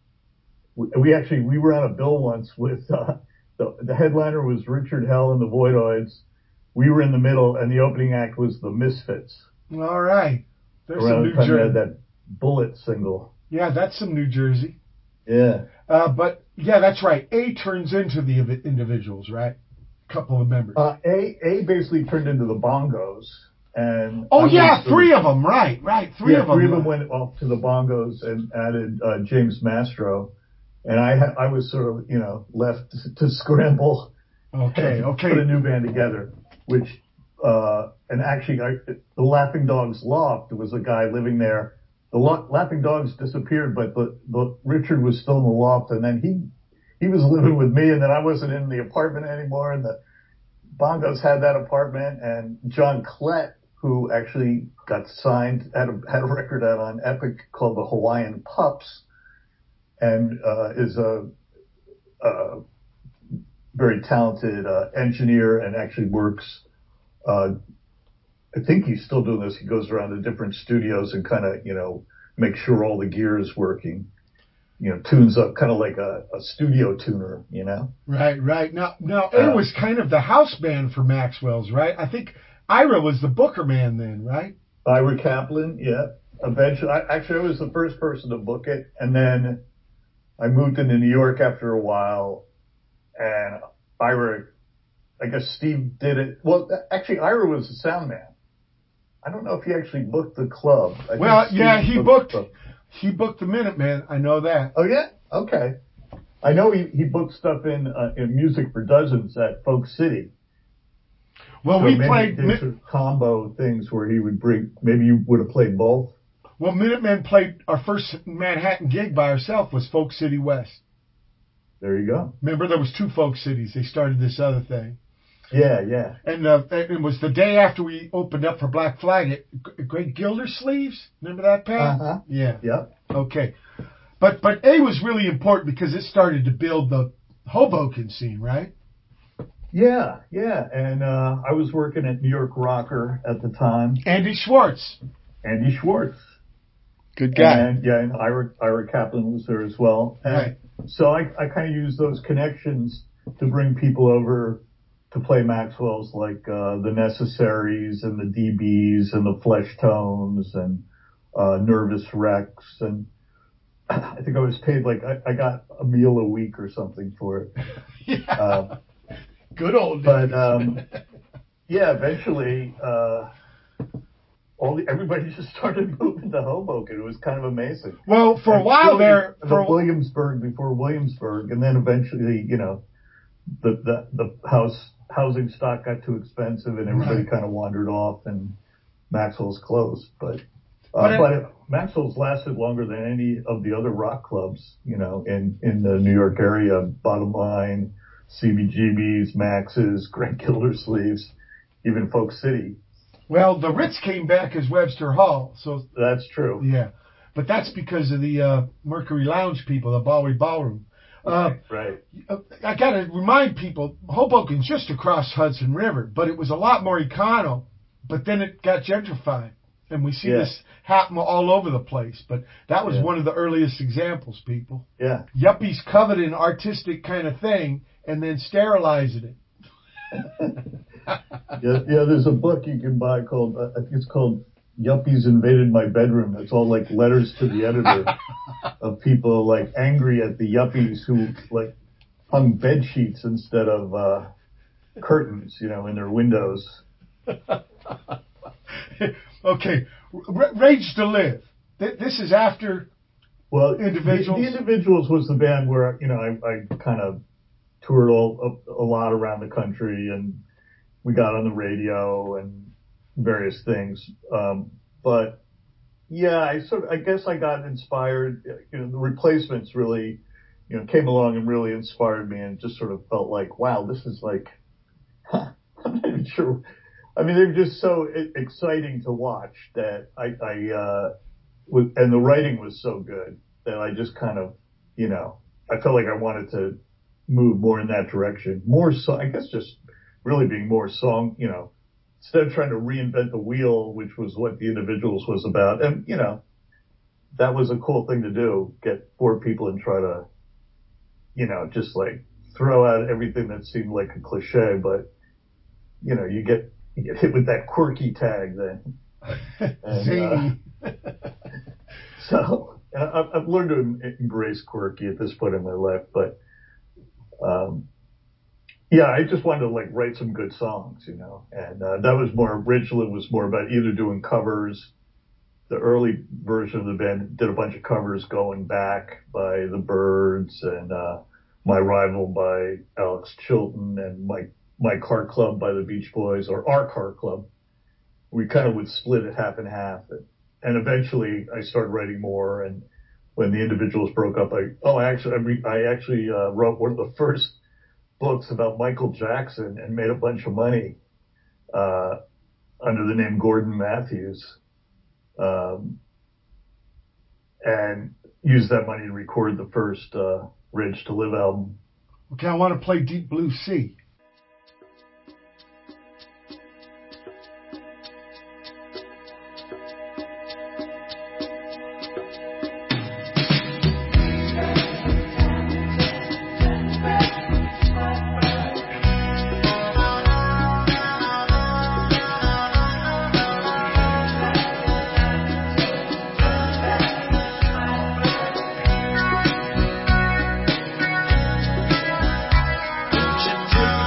we, we actually we were on a bill once with. Uh, The, the headliner was Richard Hell and the Voidoids. We were in the middle, and the opening act was the Misfits. All right. There's Around some New the time Jersey. They had that Bullet single. Yeah, that's some New Jersey. Yeah. Uh, but, yeah, that's right. A turns into the individuals, right? A couple of members. Uh, A A basically turned into the Bongos. and Oh, I yeah, three of them. Right, right. Three yeah, of them. Three of them went off to the Bongos and added uh, James Mastro. And I ha- I was sort of, you know, left to, to scramble. Okay, and okay. Put a new band together, which, uh, and actually, I, the Laughing Dogs Loft, there was a guy living there. The Lo- Laughing Dogs disappeared, but the, the Richard was still in the loft, and then he, he was living with me, and then I wasn't in the apartment anymore, and the Bongos had that apartment, and John Klett, who actually got signed, had a, had a record out on Epic called the Hawaiian Pups, and uh, is a, a very talented uh, engineer and actually works. Uh, I think he's still doing this. He goes around to different studios and kind of, you know, make sure all the gear is working. You know, tunes up kind of like a, a studio tuner, you know? Right, right. Now, now uh, it was kind of the house band for Maxwell's, right? I think Ira was the booker man then, right? Ira Kaplan, yeah. Eventually, I, actually, I was the first person to book it, and then I moved into New York after a while, and Ira, I guess Steve did it. Well, actually, Ira was the sound man. I don't know if he actually booked the club. I well, yeah, he booked, booked he booked the Minutemen. I know that. Oh, yeah? Okay. I know he, he booked stuff in, uh, in Music for Dozens at Folk City. Well, so we maybe played did sort of combo things where he would bring, maybe you would have played both. Well, Minutemen played our first Manhattan gig by ourselves was Folk City West. There you go. Remember, there was two folk cities. They started this other thing. Yeah, yeah. And uh, it was the day after we opened up for Black Flag at Great Gildersleeves. Remember that, Pat? Uh-huh. Yeah. Yep. Okay. But but A was really important because it started to build the Hoboken scene, right? Yeah, yeah. And uh, I was working at New York Rocker at the time. Andy Schwartz. Andy Schwartz. Good guy. And yeah, and Ira, Ira Kaplan was there as well. And right. So I, I kind of used those connections to bring people over to play Maxwell's, like uh, the Necessaries and the D Bs and the Flesh Tones and uh, Nervous Wrecks. And I think I was paid like I, I got a meal a week or something for it. Yeah. Uh, Good old days. But um, yeah, eventually uh, all the, everybody just started moving to Hoboken. It was kind of amazing. Well, for and a while there, the for Williamsburg before Williamsburg, and then eventually, you know, the the, the house housing stock got too expensive, and everybody right. kind of wandered off, and Maxwell's closed. But uh, but, it, but it, Maxwell's lasted longer than any of the other rock clubs, you know, in in the New York area. Bottom Line, C B G B's, Max's, Great Gildersleeves, even Folk City. Well, the Ritz came back as Webster Hall, so that's true. Yeah, but that's because of the uh, Mercury Lounge people, the Bowery Ballroom. Uh, right. I got to remind people, Hoboken's just across Hudson River, but it was a lot more econo. But then it got gentrified, and we see yeah. this happen all over the place. But that was yeah. one of the earliest examples, people. Yeah. Yuppies coveted an artistic kind of thing and then sterilizing it. yeah, yeah, there's a book you can buy called, uh, I think it's called Yuppies Invaded My Bedroom. It's all like letters to the editor of people like angry at the yuppies who like hung bed sheets instead of uh, curtains, you know, in their windows. Okay, R- Rage to Live. Th- this is after well, Individuals. The, the Individuals was the band where, you know, I, I kind of toured all a, a lot around the country, and we got on the radio and various things. Um, but yeah, I sort of, I guess I got inspired. You know, the Replacements really, you know, came along and really inspired me, and just sort of felt like, wow, this is like, I'm not even sure. I mean, they were just so exciting to watch that I, I, uh, with, and the writing was so good that I just kind of, you know, I felt like I wanted to move more in that direction. More so, I guess just really being more song, you know, instead of trying to reinvent the wheel, which was what the Individuals was about. And, you know, that was a cool thing to do, get four people and try to, you know, just like throw out everything that seemed like a cliche, but, you know, you get, you get hit with that quirky tag then. And, uh, so I, I've learned to embrace quirky at this point in my life, but, um, yeah, I just wanted to like write some good songs, you know, and, uh, that was more, Rachel was more about either doing covers. The early version of the band did a bunch of covers going back by the Byrds and, uh, My Rival by Alex Chilton and My, My Car Club by the Beach Boys, or Our Car Club. We kind of would split it half and half. And, and eventually I started writing more. And when the Individuals broke up, I, oh, I actually, I, re, I actually, uh, wrote one of the first books about Michael Jackson and made a bunch of money, uh, under the name Gordon Matthews. Um, and used that money to record the first, uh, Rage to Live album. Okay, I want to play Deep Blue Sea. Don't you take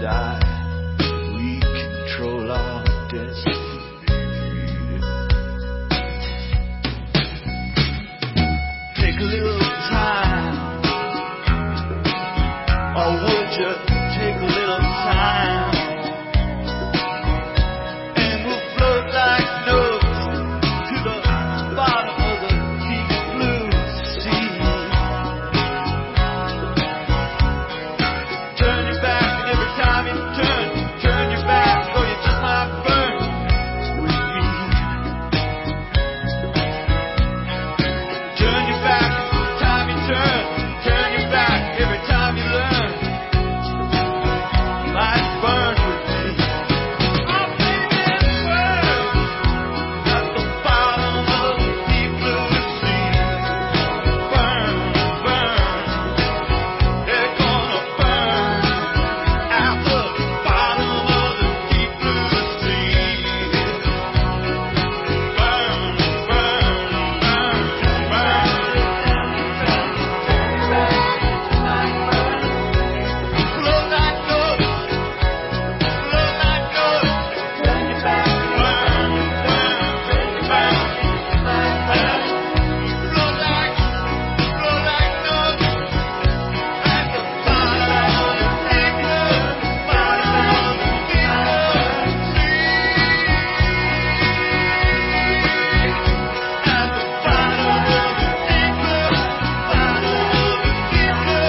die. We control our destiny. Take a little time, or would you take a little time? And we'll float like notes to the bottom of the deep blue sea. Turn your back, and every time you turn, turn your back, or you just might burn with me. Turn your back every time you turn, turn your back every time you learn. You might burn with me. I'll baby, burn at the bottom of the deep blue sea. Burn, burn, they're gonna burn at the bottom of the deep blue sea. Burn, burn, burn, burn. Flow like gold, flow like gold. Burn, burn, burn, burn. Flow like, flow like gold. At the bottom of the deep blue, bottom of the deep blue sea. At the bottom of the deep blue, bottom of the deep blue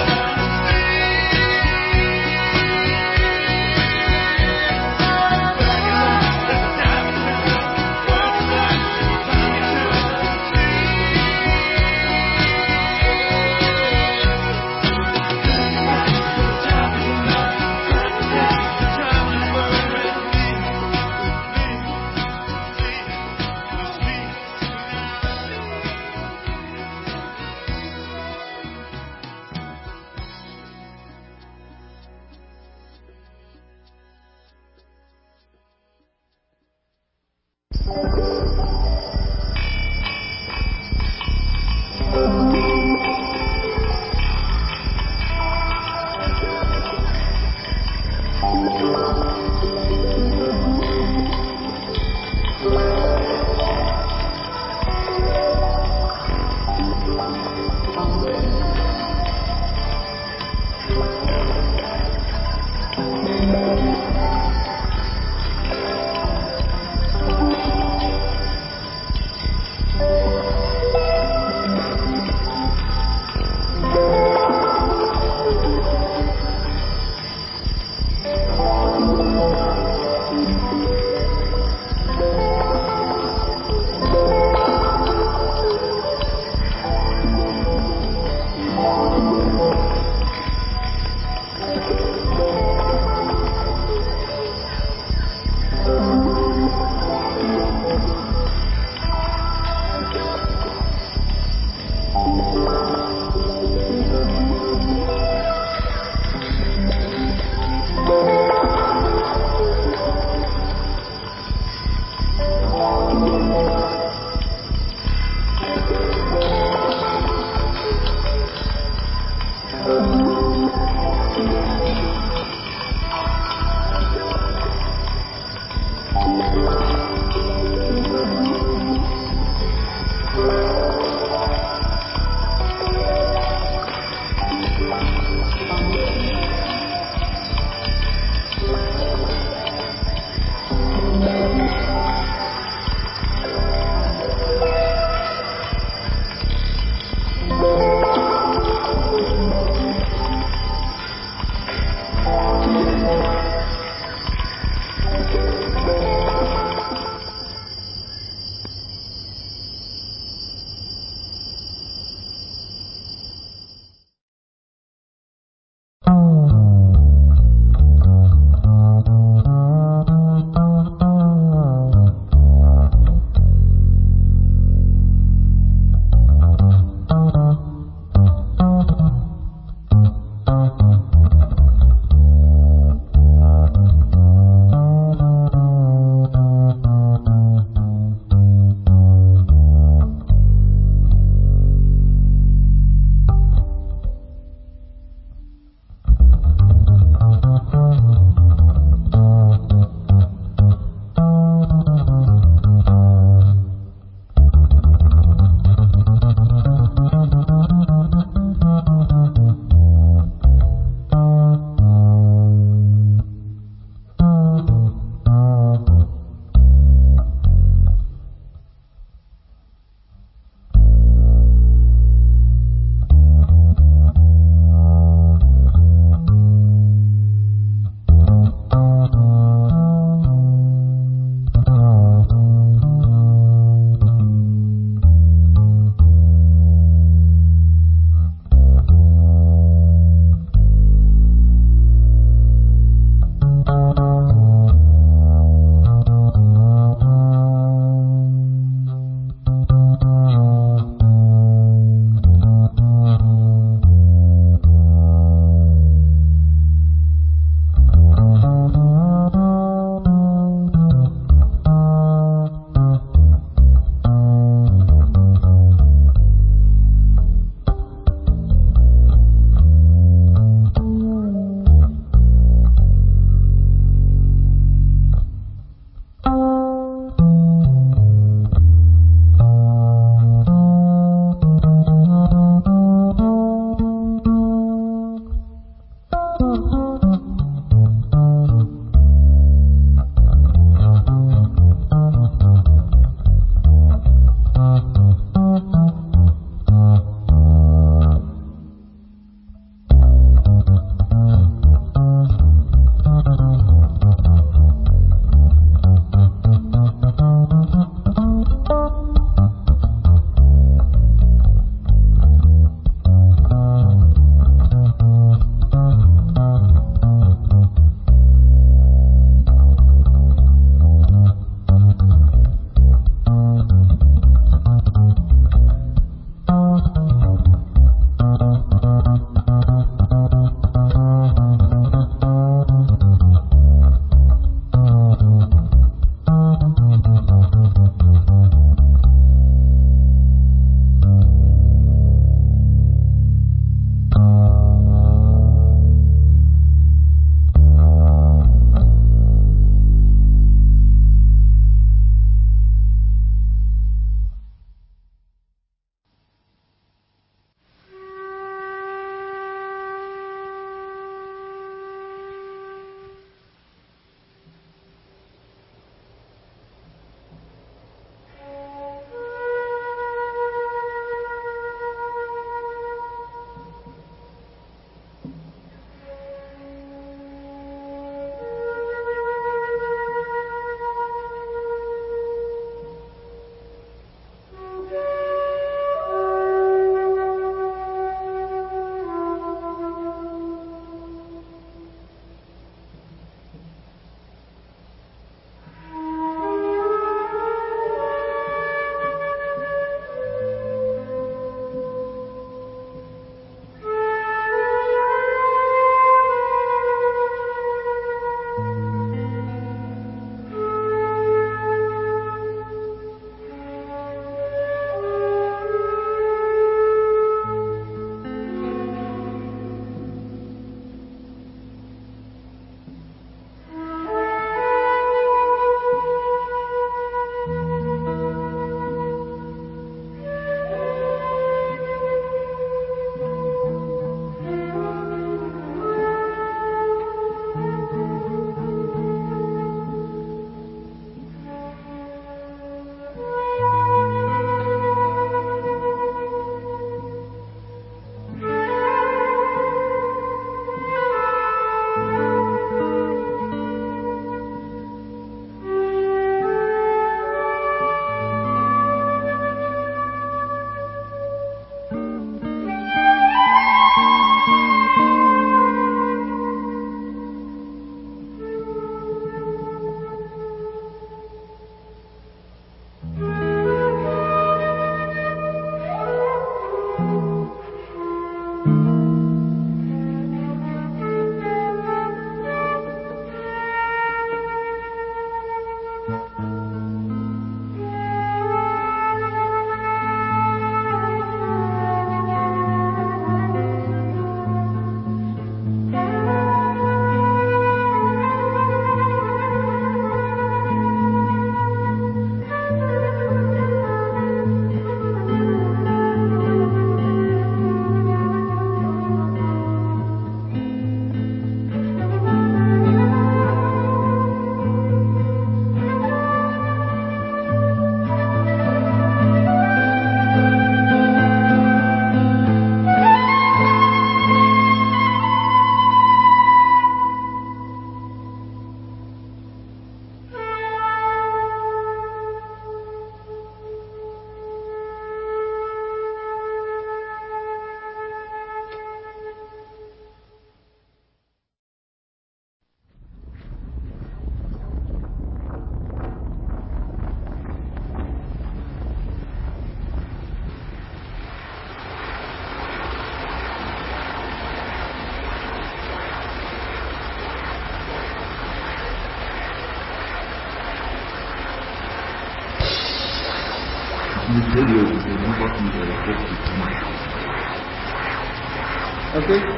Okay.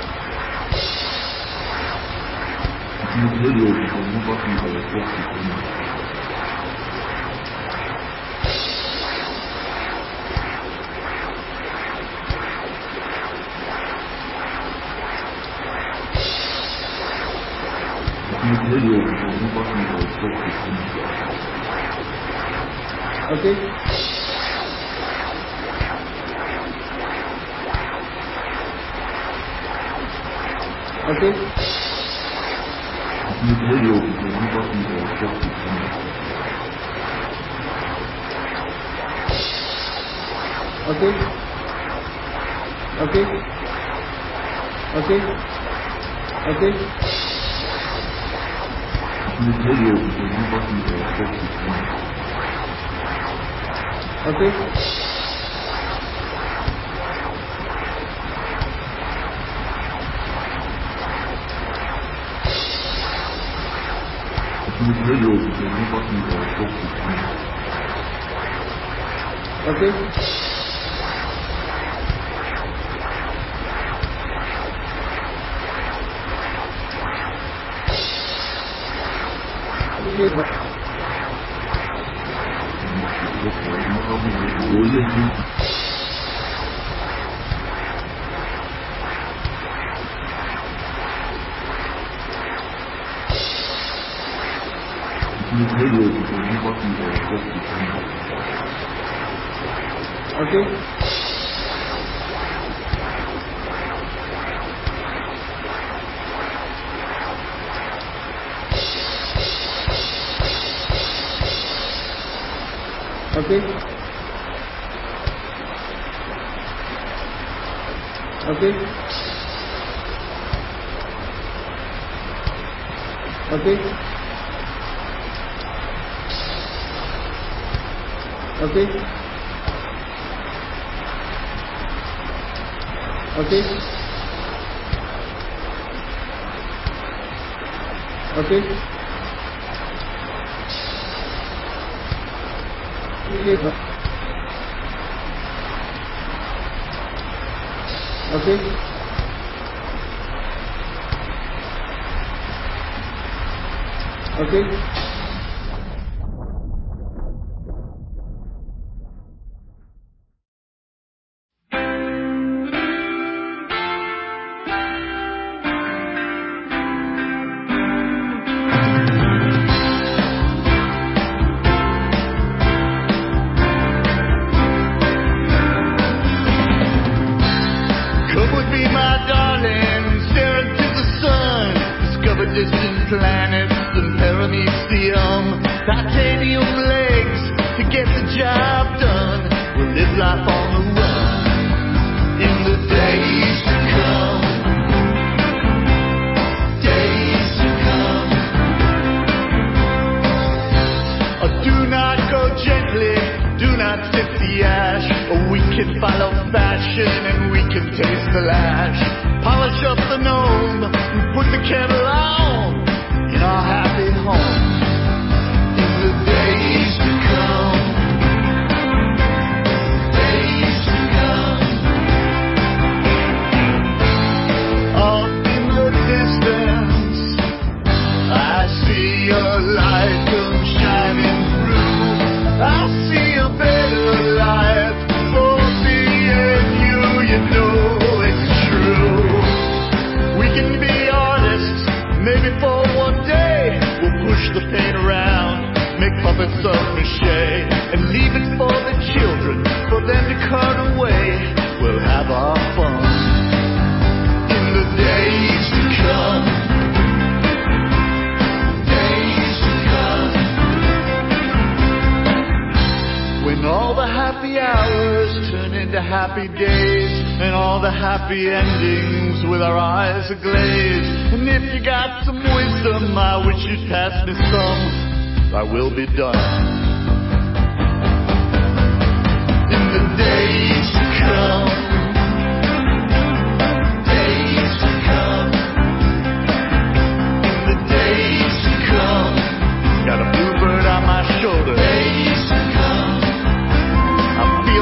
Okay. Okay. Okay. Okay. Okay. Okay. Okay. Okay. Okay. Okay. Okay. Okay. Okay. Okay. Okay. Okay. Okay. Come with me, my darling, stare into the sun. Discover distant planets and paramecium. Titanium legs to get the job done. We'll live life on the run in the days to come. Days to come. Oh, do not go gently, do not sip the ash. Oh, we can follow fashion and we can taste the lash. Polish up the gnome and put the kettle on in our happy home. In the days to come. Days to come. Off in the distance, I see your light come shining through. I see a better life for me and you. You know it's true. We can be artists, maybe for one day. We'll push the paint around, make puppets of mache, and leave it for the children, for them to cut away. We'll have our fun in the days to come. Days to come. When all the happy hours turn into happy days, and all the happy endings with our eyes aglazed. And if you got some wisdom, I wish you'd pass me some. I will be done. In the days to come. Days to come. In the days to come. Got a bluebird on my shoulder. Days to come. I'm feeling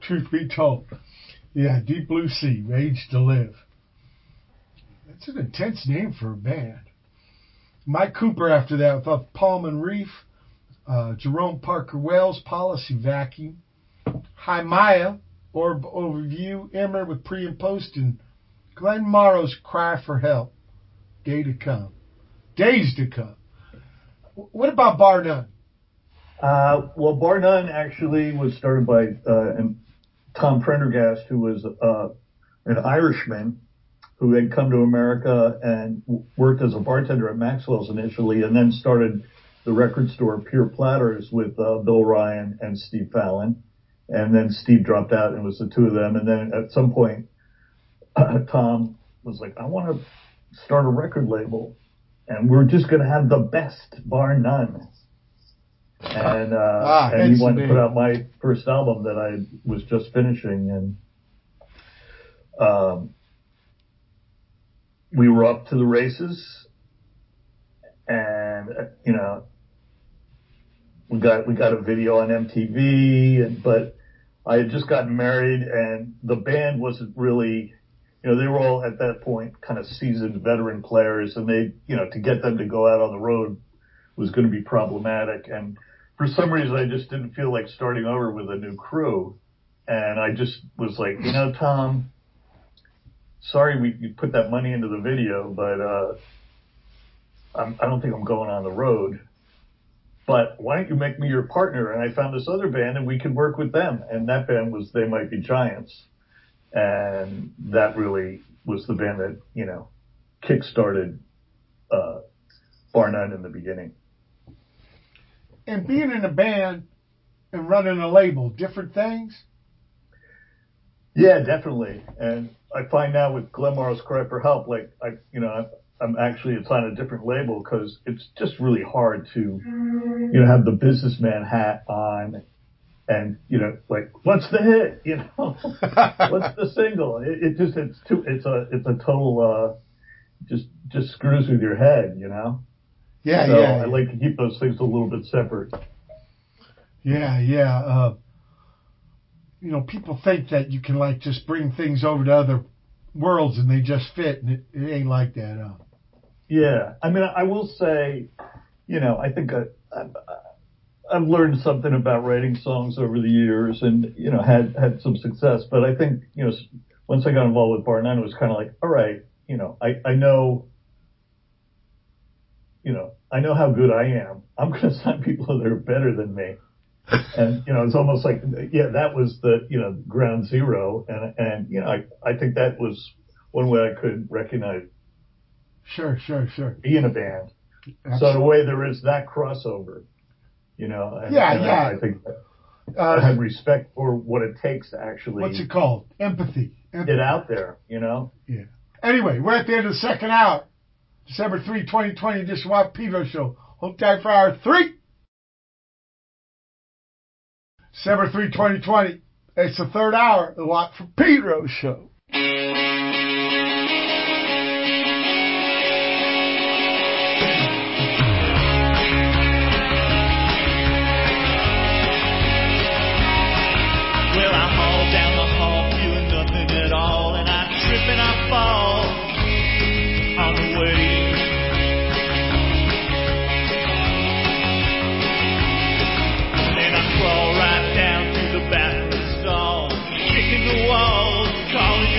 truth be told. Yeah, Deep Blue Sea, Rage to Live. That's an intense name for a band. Mike Cooper after that with uh, Palm Reef, uh, Jerome Parker Wells, Policy Vacuum, Hi Maya, Orb Overview, Emmer with Pre and Post, and Glenn Morrow's Cry for Help. Day to come. Days to come. What about Bar None? Uh, well, Bar None actually was started by uh, Tom Prendergast, who was uh, an Irishman who had come to America and w- worked as a bartender at Maxwell's initially, and then started the record store Pure Platters with uh, Bill Ryan and Steve Fallon. And then Steve dropped out, and it was the two of them. And then at some point, uh, Tom was like, I want to start a record label, and we're just going to have the best, bar none. And, uh, ah, and he wanted to put out my first album that I was just finishing. And, um, we were up to the races, and, you know, we got, we got a video on M T V, and, but I had just gotten married, and the band wasn't really, you know, they were all at that point kind of seasoned veteran players, and they, you know, to get them to go out on the road was going to be problematic. And for some reason, I just didn't feel like starting over with a new crew. And I just was like, you know, Tom, sorry we you put that money into the video, but uh, I'm, I don't think I'm going on the road. But why don't you make me your partner? And I found this other band, and we could work with them. And that band was They Might Be Giants. And that really was the band that, you know, kick-started uh, Bar None in the beginning. And being in a band and running a label, different things? Yeah, definitely. And I find now with Glenn Morrow's Cry for Help, like, I, you know, I'm actually, it's on a different label because it's just really hard to, you know, have the businessman hat on and, you know, like, what's the hit? You know, what's the single? It, it just, it's too, it's a, it's a total, uh, just, just screws with your head, you know? Yeah, so yeah. I like to keep those things a little bit separate. Yeah, yeah. Uh, you know, people think that you can like just bring things over to other worlds and they just fit, and it, it ain't like that. Huh? Yeah, I mean, I will say, you know, I think I, I, I've learned something about writing songs over the years, and you know, had had some success. But I think, you know, once I got involved with Bar None, it was kind of like, all right, you know, I I know. You know, I know how good I am. I'm going to sign people that are better than me. And, you know, it's almost like, yeah, that was the, you know, ground zero. And, and, you know, I, I think that was one way I could recognize. Sure, sure, sure. Being a band. Absolutely. So in a way there is that crossover, you know. And, yeah, and yeah. I, I think uh, I have respect for what it takes to actually. What's it called? Empathy. Empathy. Get out there, you know. Yeah. Anyway, we're at the end of the second hour. December third, twenty twenty, this Watt Pedro Show. Hold tight for hour three. December third, twenty twenty. It's the third hour, the Watt from Pedro Show. Well, I haul down the hall, feeling nothing at all, and I trip and I fall on the way. And then I crawl right down to the bathroom stall, kicking the walls, calling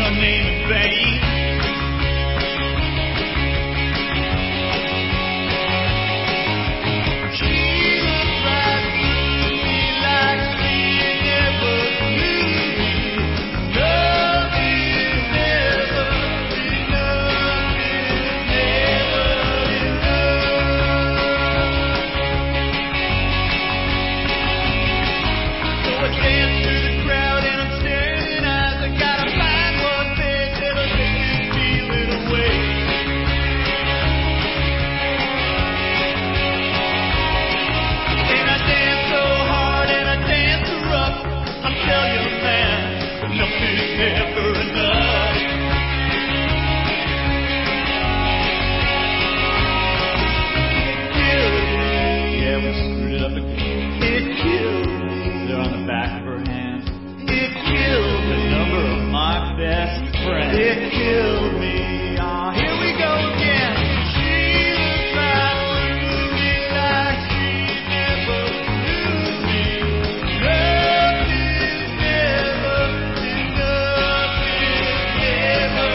It killed me. Ah, here we go again. She looked right through me like she never knew me. Love is never enough. Is never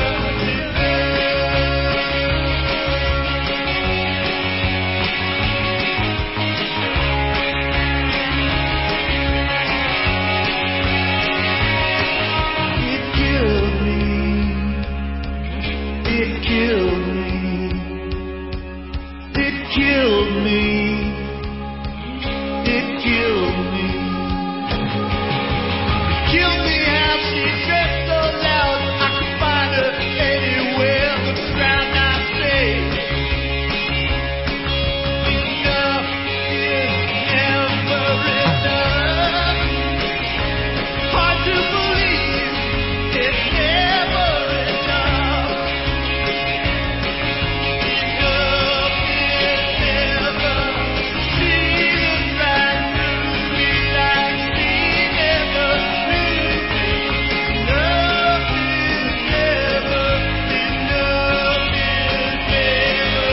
It killed me. It killed me. It killed me. It killed me. It killed me how she dressed so loud. I could find her anywhere. Look around, I say, enough is never enough. Hard to believe it's never enough. Enough is never. She looked right through me like she never knew me. Enough is never. Enough is never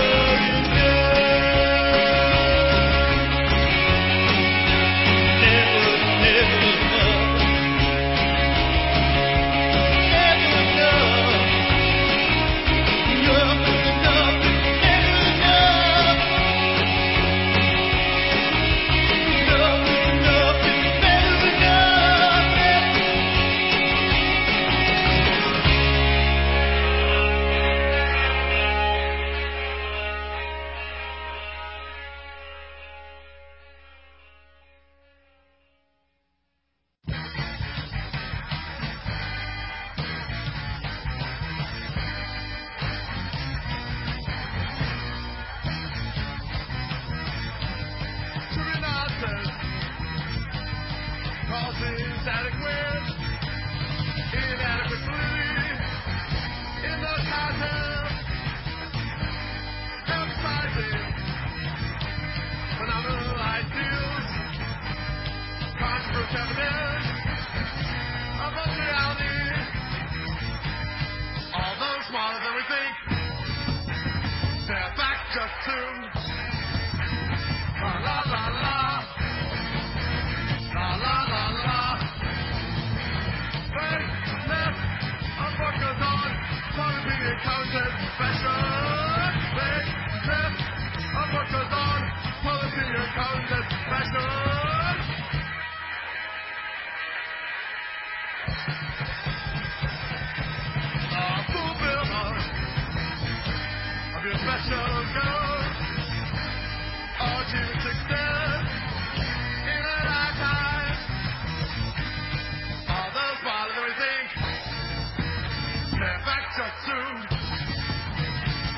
enough. Never, never enough. Causes adequate, inadequately, in the concept, emphasizing phenomenal ideals, controversial evidence of reality, although smaller than we think, they're back just soon. La la la la. La la la la. Right, left, up what goes on. Quality accountant special. Right, left, up what goes on. Quality accountant special. The fulfillment of your special goals. Achieving success in a lifetime. All those smaller than we think, they're back just soon.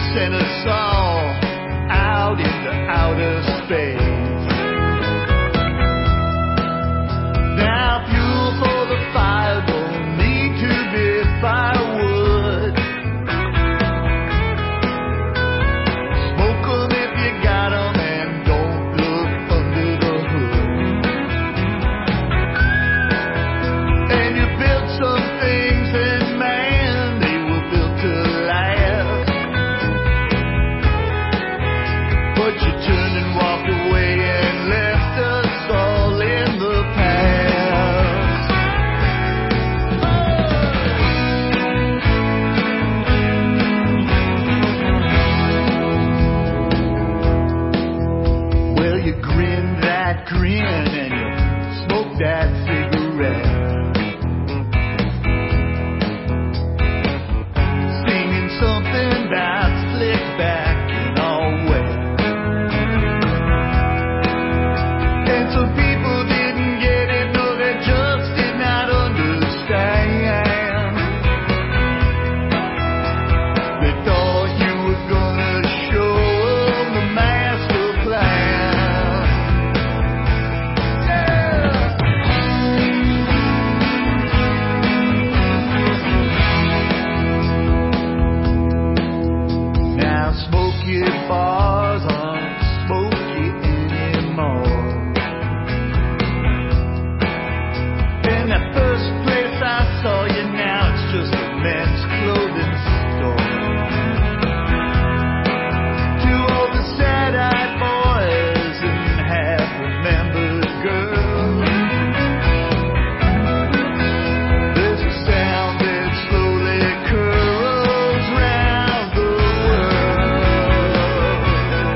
sent us all out into outer space. Now fuel for the fire don't need to be firewood. Smoke 'em if you got 'em and don't look under the hood. And you built some things and man, they were built to last. But you turned and walked away and left us all in the past. Well, you grinned that grin and you smoked that cigarette, singing something about slick back and all wet. And some people didn't get it, no, they just did not understand. They thought you were gonna show 'em the master plan. Now smoky bars aren't smoky anymore. In that first place I saw you, now it's just a men's clothing store. Two all the sad-eyed boys and half-remembered girls. There's a sound that slowly curls round the world.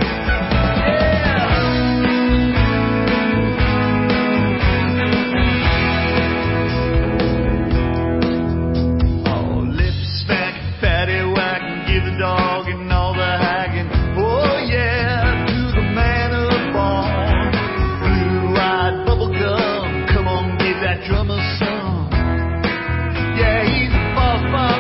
Oh, lips smack, fatty whack, and give the dog and all the hacking. Oh yeah, to the man born. Blue-eyed bubblegum, come on, give that drummer some. Yeah, he's the boss by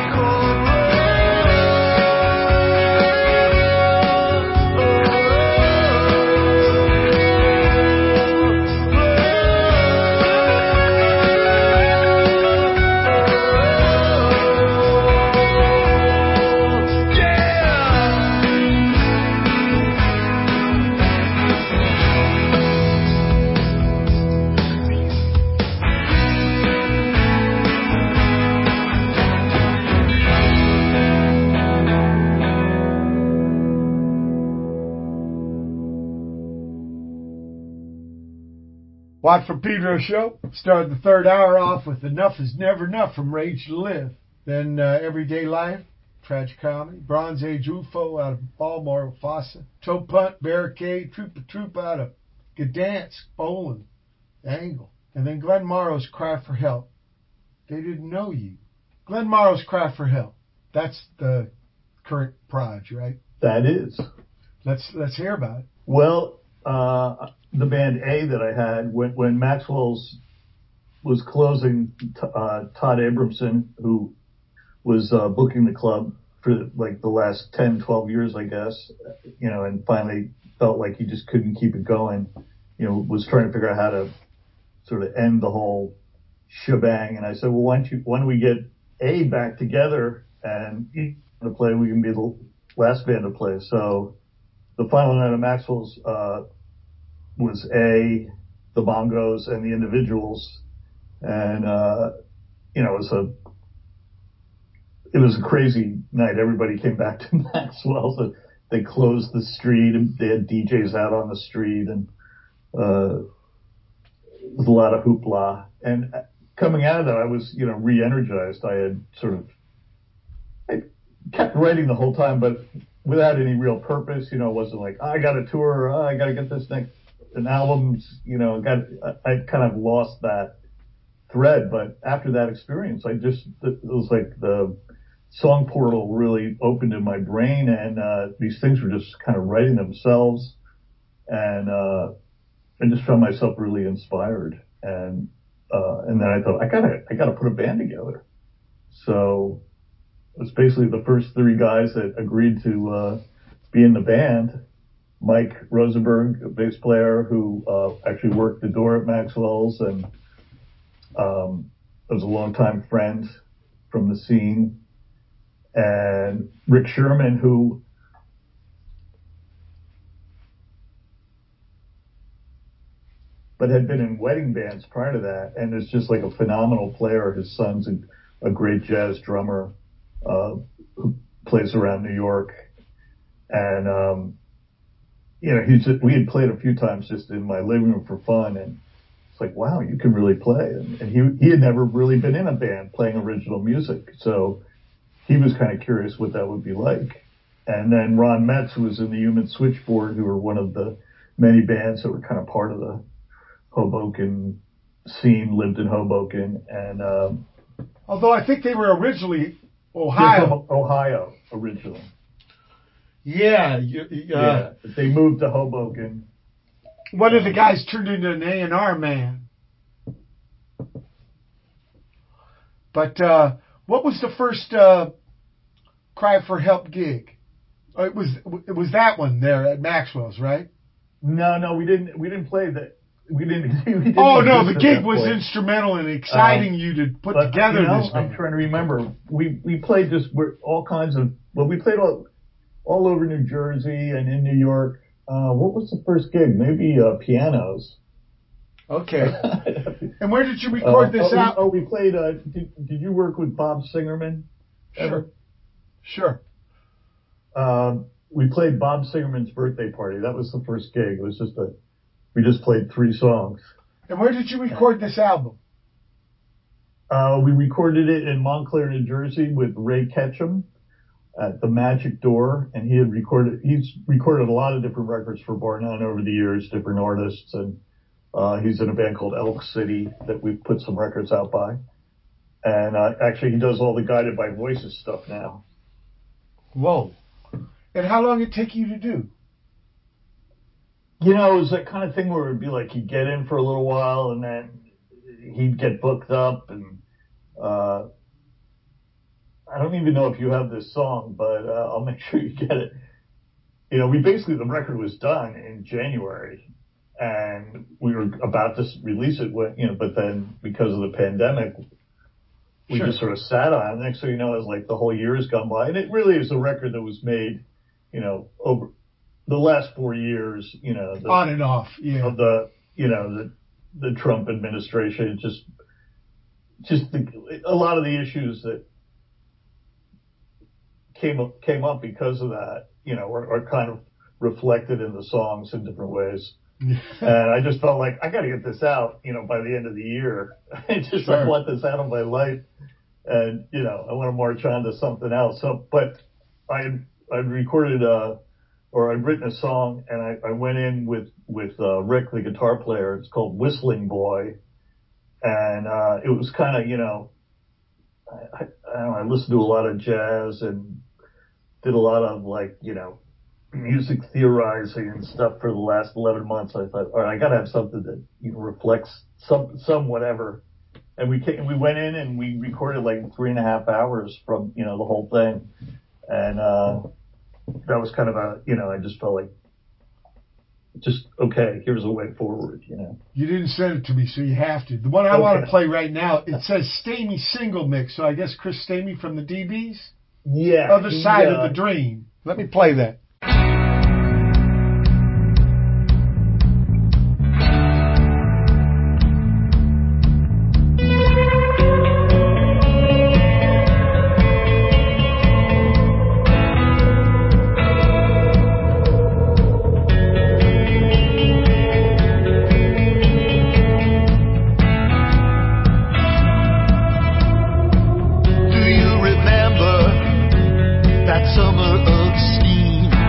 Watt from Pedro show. Started the third hour off with Enough is Never Enough from Rage to Live. Then uh, Everyday Life, Tragic Comedy. Bronze Age U F O out of Baltimore, Fossa. Toe Punt, Barricade, Troop a Troop out of Gdansk, Poland, Angle. And then Glenn Morrow's Cry for Help. They didn't know you. Glenn Morrow's Cry for Help. That's the current proj, right? That is. Let's let's hear about it. Well, uh, the band A that I had, when, when Maxwell's was closing, uh, Todd Abramson, who was uh, booking the club for like the last ten, twelve years, I guess, you know, and finally felt like he just couldn't keep it going, you know, was trying to figure out how to sort of end the whole shebang. And I said, well, why don't you, why don't we get A back together and to play, we can be the last band to play. So the final night of Maxwell's, uh, was A, the bongos, and the individuals. And, uh, you know, it was a, it was a crazy night. Everybody came back to Maxwell's. So they closed the street and they had D Js out on the street, and, uh, it was a lot of hoopla. And coming out of that, I was, you know, re-energized. I had sort of, I kept writing the whole time, but without any real purpose. You know, it wasn't like, oh, I got a tour, oh, I got to get this next, an album's, you know, got, I, I kind of lost that thread. But after that experience, I just, it was like the song portal really opened in my brain, and, uh, these things were just kind of writing themselves. And, uh, I just found myself really inspired. And, uh, and then I thought, I gotta, I gotta put a band together. So was basically the first three guys that agreed to uh, be in the band. Mike Rosenberg, a bass player who uh, actually worked the door at Maxwell's and um, was a longtime friend from the scene. And Rick Sherman, who but had been in wedding bands prior to that, and is just like a phenomenal player. His son's a, a great jazz drummer uh, who plays around New York. And, um, you know, he's just, we had played a few times just in my living room for fun, and it's like, wow, you can really play. And, and he he had never really been in a band playing original music, so he was kind of curious what that would be like. And then Ron Metz, who was in the Human Switchboard, who were one of the many bands that were kind of part of the Hoboken scene, lived in Hoboken. And um, although I think they were originally Ohio. Ohio originally. Yeah, you, you, uh, yeah. They moved to Hoboken. One of the guys turned into an A and R man. But uh, what was the first uh, Cry for Help gig? Oh, it was it was that one there at Maxwell's, right? No, no, we didn't. We didn't play that. We didn't. We didn't oh no, the gig was point. instrumental in exciting um, you to put but, together you know, this. I'm band. trying to remember. We we played just all kinds of. Well, we played all all over New Jersey and in New York. Uh, what was the first gig? Maybe uh, pianos. Okay. And where did you record uh, this oh, out? Oh, we played. Uh, did, did you work with Bob Singerman? Sure. Ever? Sure. Um, we played Bob Singerman's birthday party. That was the first gig. It was just a. We just played three songs. And where did you record this album? Uh, we recorded it in Montclair, New Jersey, with Ray Ketchum at the Magic Door, and he had recorded. He's recorded a lot of different records for Bar None over the years, different artists, and uh, he's in a band called Elk City that we've put some records out by. And uh, actually, he does all the Guided by Voices stuff now. Whoa! And how long did it take you to do? You know, it was that kind of thing where it would be like he'd get in for a little while and then he'd get booked up, and uh, I don't even know if you have this song, but uh, I'll make sure you get it. You know, we basically, the record was done in January and we were about to release it when, you know, but then because of the pandemic, we sure. just sort of sat on it. Next thing you know, it was like the whole year has gone by, and it really is a record that was made, you know, over the last four years, you know, the, on and off, yeah, of the, you know, the, the Trump administration, just, just the, a lot of the issues that came up, came up because of that, you know, are, are kind of reflected in the songs in different ways. And I just felt like I got to get this out, you know, by the end of the year. I just sure. I want this out of my life, and you know, I want to march on to something else. So, but I I recorded uh or I'd written a song, and I, I went in with with uh, Rick, the guitar player. It's called Whistling Boy, and uh, it was kind of, you know, I, I, I don't know. I listened to a lot of jazz and did a lot of, like, you know, music theorizing and stuff for the last eleven months. I thought, all right, I got to have something that, you know, reflects some some whatever. And we came, we went in and we recorded like three and a half hours from, you know, the whole thing, and uh, that was kind of a, you know, I just felt like, just, okay, here's a way forward, you know. You didn't send it to me, so you have to. The one I okay. want to play right now, it says Stamey single mix, so I guess Chris Stamey from the D Bs? Yeah. Other side uh, of the dream. Let me play that. Summer of steam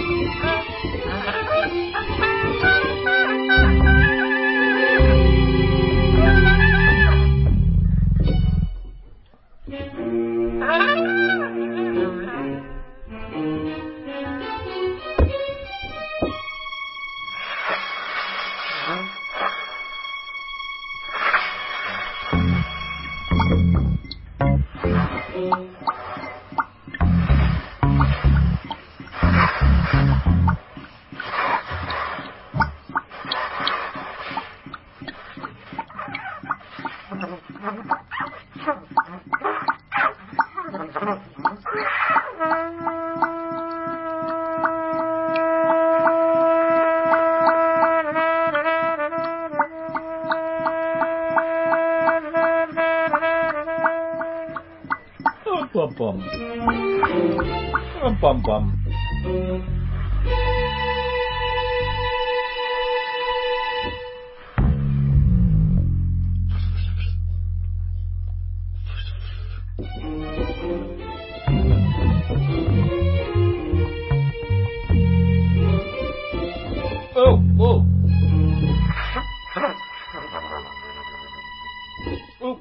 Bum bum. Bum bum bum. Oh, oh. Oh.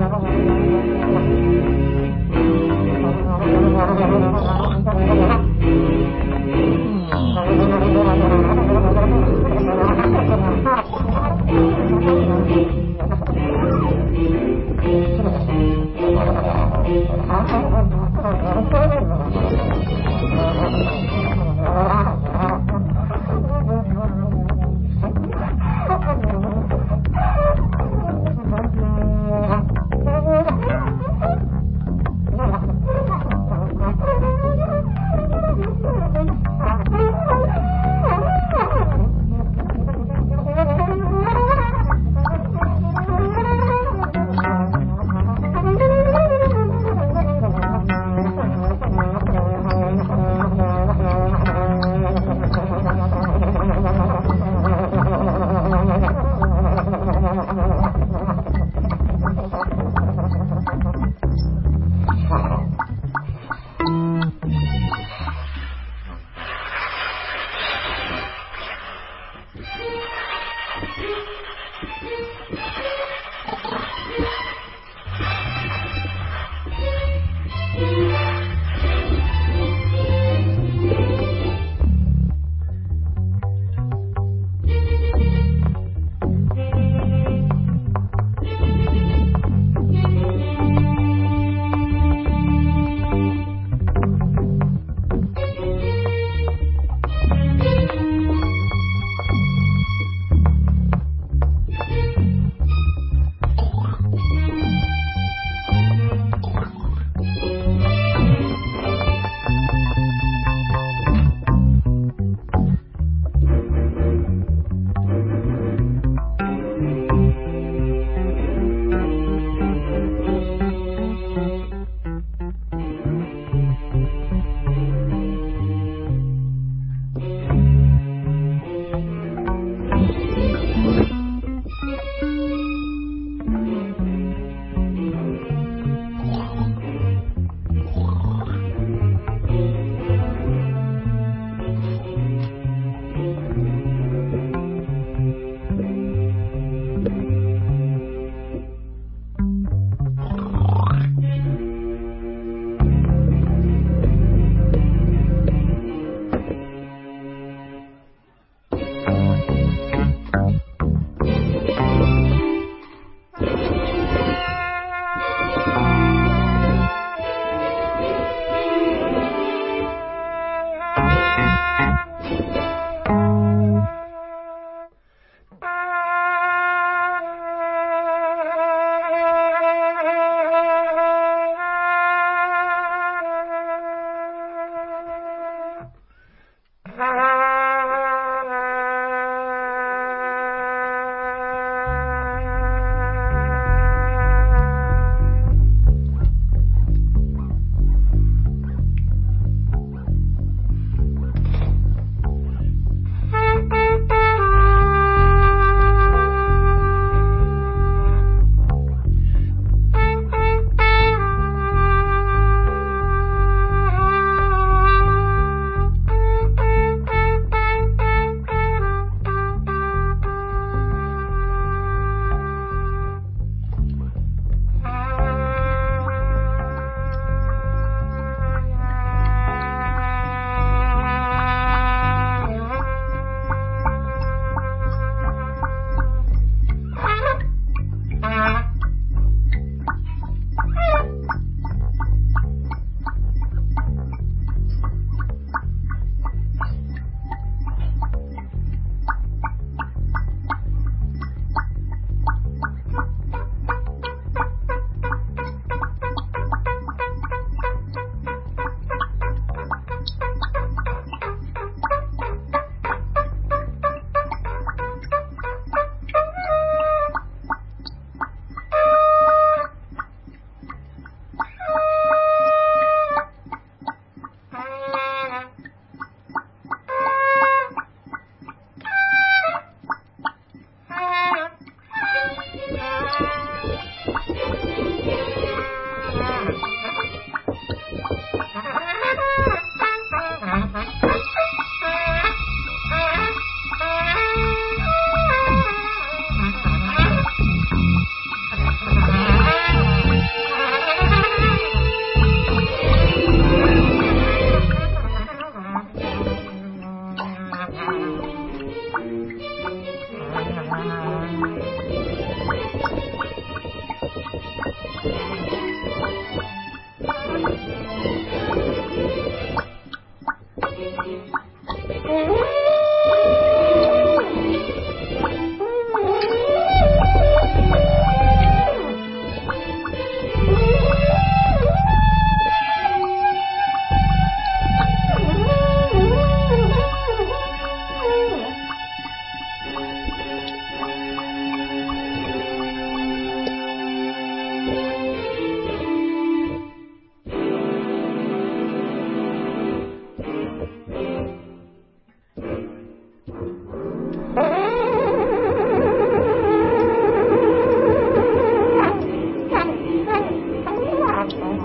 Thank you.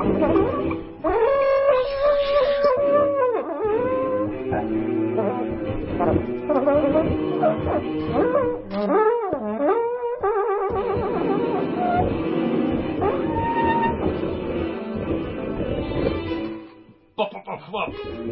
Bop, bop, bop, bop.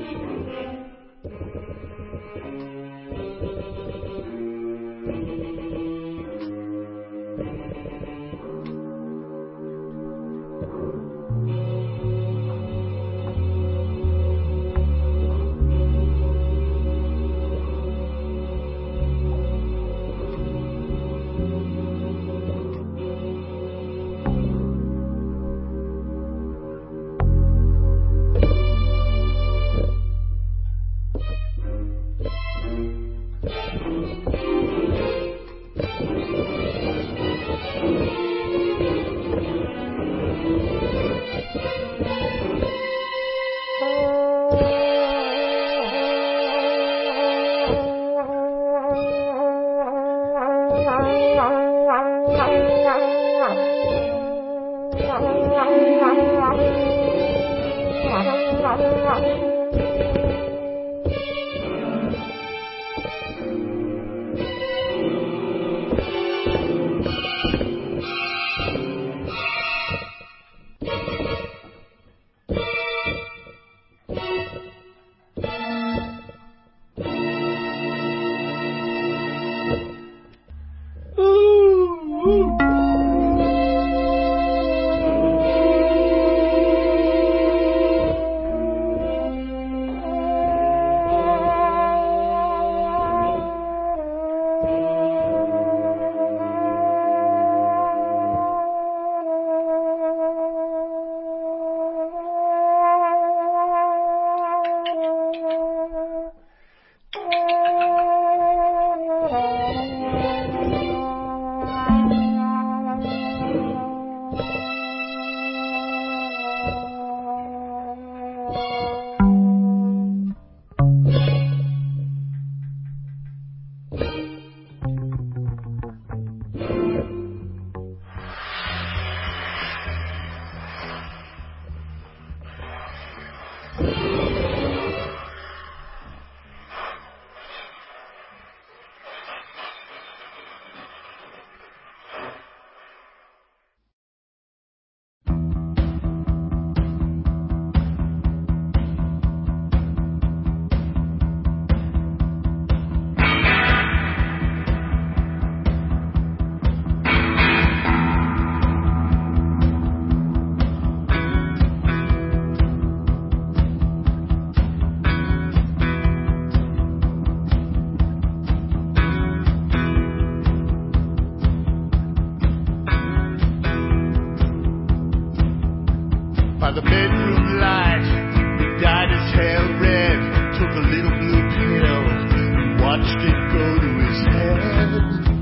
By the bedroom light, he dyed his hair red, took a little blue pill, and watched it go to his head.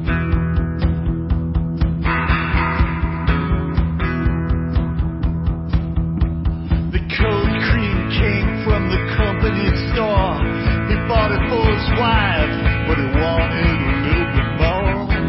The cold cream came from the company store. He bought it for his wife, but he wanted a little bit more.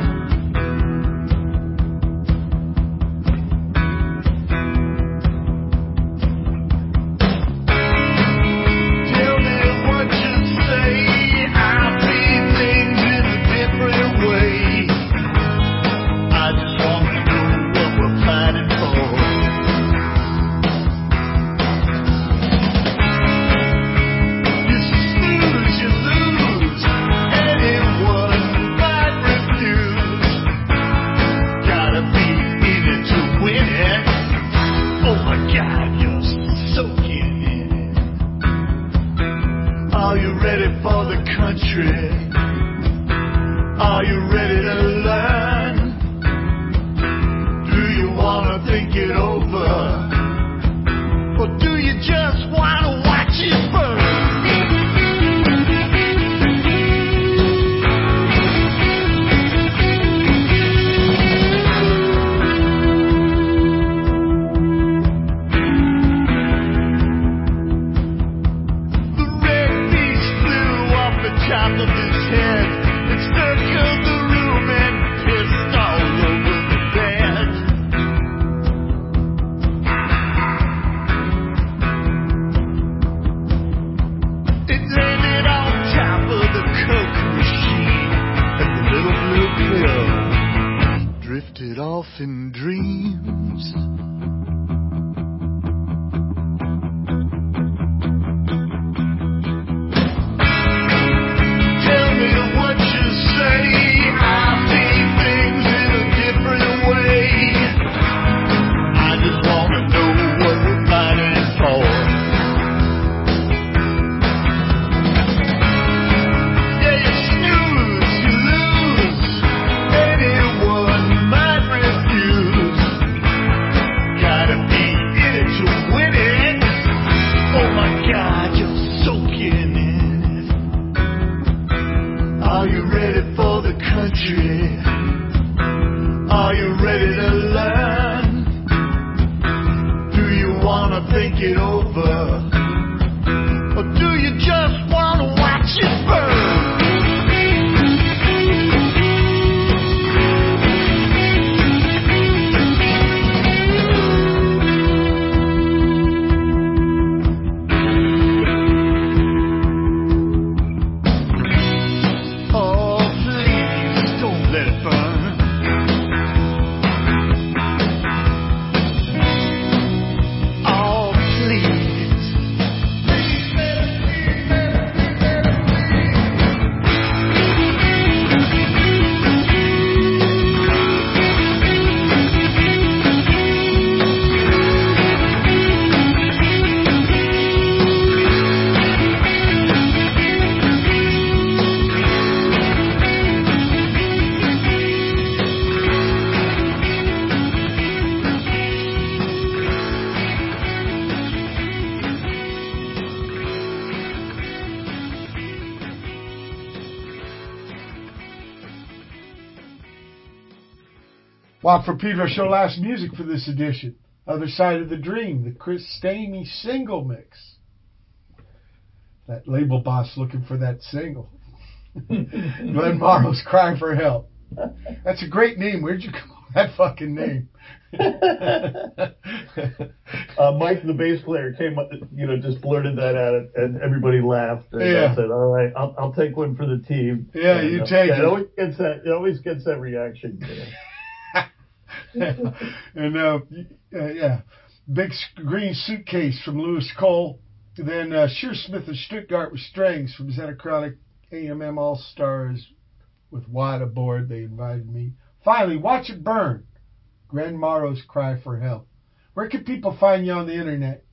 Are you ready for the country? Are you ready to learn? Do you want to think it over? Or do you just want to watch it burn? Top of his head, it circled the room. wanna think it over? Or do you just wanna watch it burn? Watt from Pedro Show last music for this edition. Other Side of the Dream, the Chris Stamey single mix. That label boss looking for that single. Glenn Morrow's Cry for Help. That's a great name. Where'd you come up with that fucking name? uh, Mike, the bass player, came up, you know, just blurted that out, and everybody laughed. And yeah. I said, "All right, I'll, I'll take one for the team." Yeah, and, you uh, take yeah, it. It always gets that. It always gets that reaction. You know? and uh, uh, yeah, Big Green Suitcase from Lewis Cole. Then uh, Shearsmith of Stuttgart with Strings from Xenochronic A M M All Stars with Watt aboard. They invited me. Finally, Watch It Burn. Glenn Morrow's Cry for Help. Where can people find you on the internet?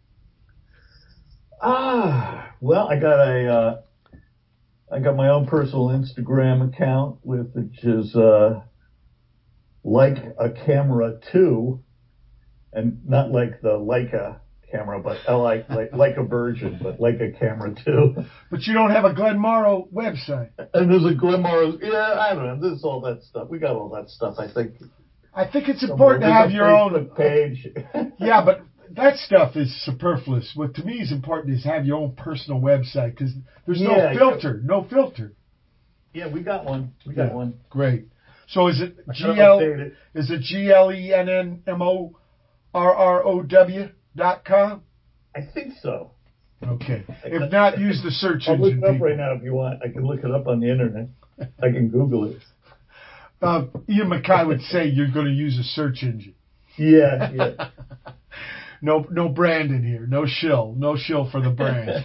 Ah, well, I got a, uh, I got my own personal Instagram account with which is uh, Like a Camera two, and not like the Leica camera, but I like like like a version, but like a camera two. But you don't have a Glenn Morrow website. And there's a Glenn Morrow. Yeah, I don't know. There's all that stuff. We got all that stuff. I think. I think it's important to have your own page. Yeah, but that stuff is superfluous. What to me is important is have your own personal website because there's Yeah, no filter, no filter. Yeah, we got one. We got Yeah, one. Great. So is it I G gotta L? update it. Is it G L E N N M O R R O W dot com? I think so. Okay. If not, use the search I'll look engine. it up people. right now if you want. I can look it up on the internet. I can Google it. Uh, Ian MacKay would say you're going to use a search engine. Yeah, yeah. No, no brand in here. No shill. No shill for the brand.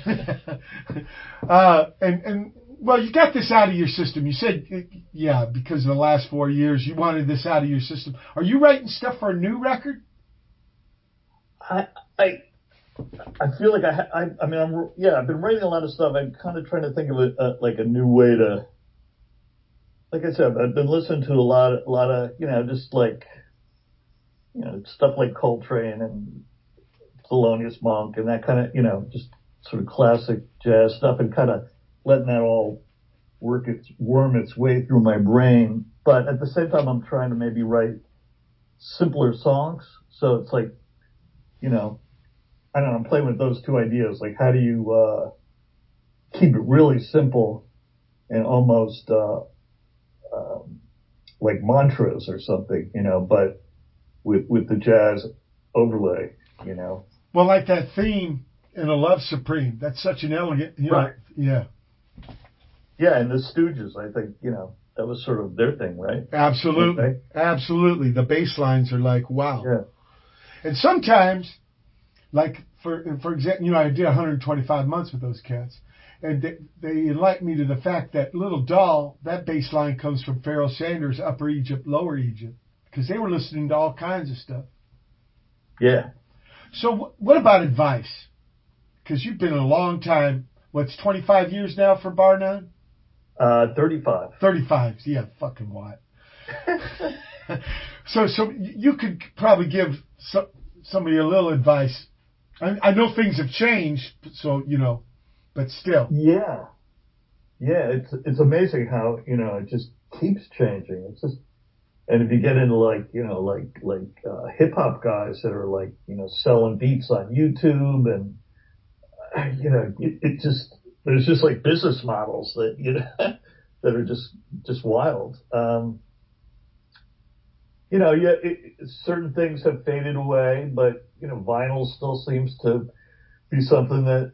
uh, and and well, you got this out of your system. You said, yeah, because of the last four years, you wanted this out of your system. Are you writing stuff for a new record? I I I feel like I I, I mean I'm yeah I've been writing a lot of stuff. I'm kind of trying to think of it uh, like a new way to. Like I said, I've been listening to a lot, a lot of, you know, just like, you know, stuff like Coltrane and Thelonious Monk and that kind of, you know, just sort of classic jazz stuff and kind of letting that all work its, worm its way through my brain. But at the same time, I'm trying to maybe write simpler songs. So it's like, you know, I don't know, I'm playing with those two ideas. Like, how do you, uh, keep it really simple and almost, uh, Um, like mantras or something, you know, but with with the jazz overlay, you know. Well, like that theme in A Love Supreme. That's such an elegant, you know. Right. Yeah. Yeah, and the Stooges, I think, you know, that was sort of their thing, right? Absolutely. Okay. Absolutely. The bass lines are like, wow. Yeah. And sometimes, like, for for example, you know, I did one hundred twenty-five months with those cats. And they, they enlightened me to the fact that Little Doll, that bass line comes from Pharoah Sanders' Upper Egypt, Lower Egypt, because they were listening to all kinds of stuff. Yeah. So w- what about advice? Because you've been a long time, what's twenty-five years now for Bar None? Uh, thirty-five. thirty-five, yeah, fucking what? so so you could probably give some, somebody a little advice. I, I know things have changed, so, you know, but still. Yeah. Yeah, it's it's amazing how, you know, it just keeps changing. It's just, And if you get into like, you know, like, like, uh, hip hop guys that are like, you know, selling beats on YouTube and, uh, you know, it, it just, there's just like business models that, you know, that are just, just wild. Um, you know, yeah, it, certain things have faded away, but, you know, vinyl still seems to be something that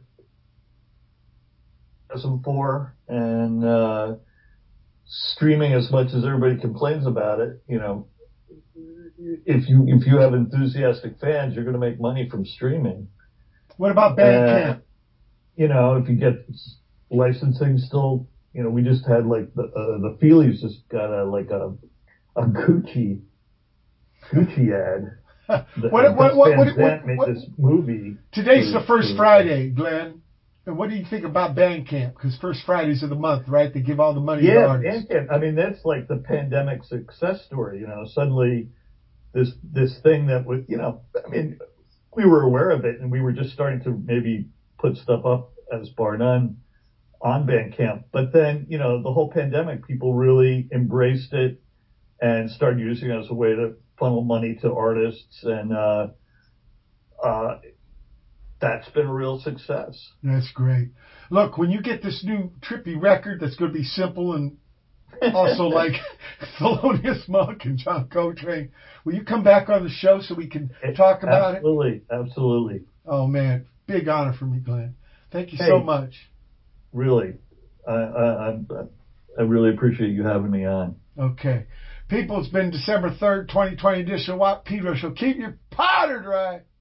doesn't for, and, uh, streaming, as much as everybody complains about it, you know, if you if you have enthusiastic fans, you're going to make money from streaming. What about Bandcamp? Uh, you know, if you get licensing, still, you know, we just had like the uh, the Feelies just got a like a a Gucci Gucci ad. The, what, what, what, Van what, Zandt what, made what, this movie. Today's for, the first for, Friday, Glenn. And what do you think about Bandcamp? Because first Fridays of the month, right? They give all the money to Yeah, artists. Bandcamp. I mean, that's like the pandemic success story. You know, suddenly this this thing that was, you know, I mean, we were aware of it and we were just starting to maybe put stuff up as bar none on Bandcamp. But then, you know, the whole pandemic, people really embraced it and started using it as a way to funnel money to artists, and uh, uh, that's been a real success. That's great. Look, when you get this new trippy record that's going to be simple and also like Thelonious Monk and John Coltrane, will you come back on the show so we can talk about absolutely, it? Absolutely, absolutely. Oh, man. Big honor for me, Glenn. Thank you hey, so much. Really. I, I, I, I really appreciate you having me on. Okay. People, it's been December third, twenty twenty edition of Watt Pedro Show. Keep your powder dry.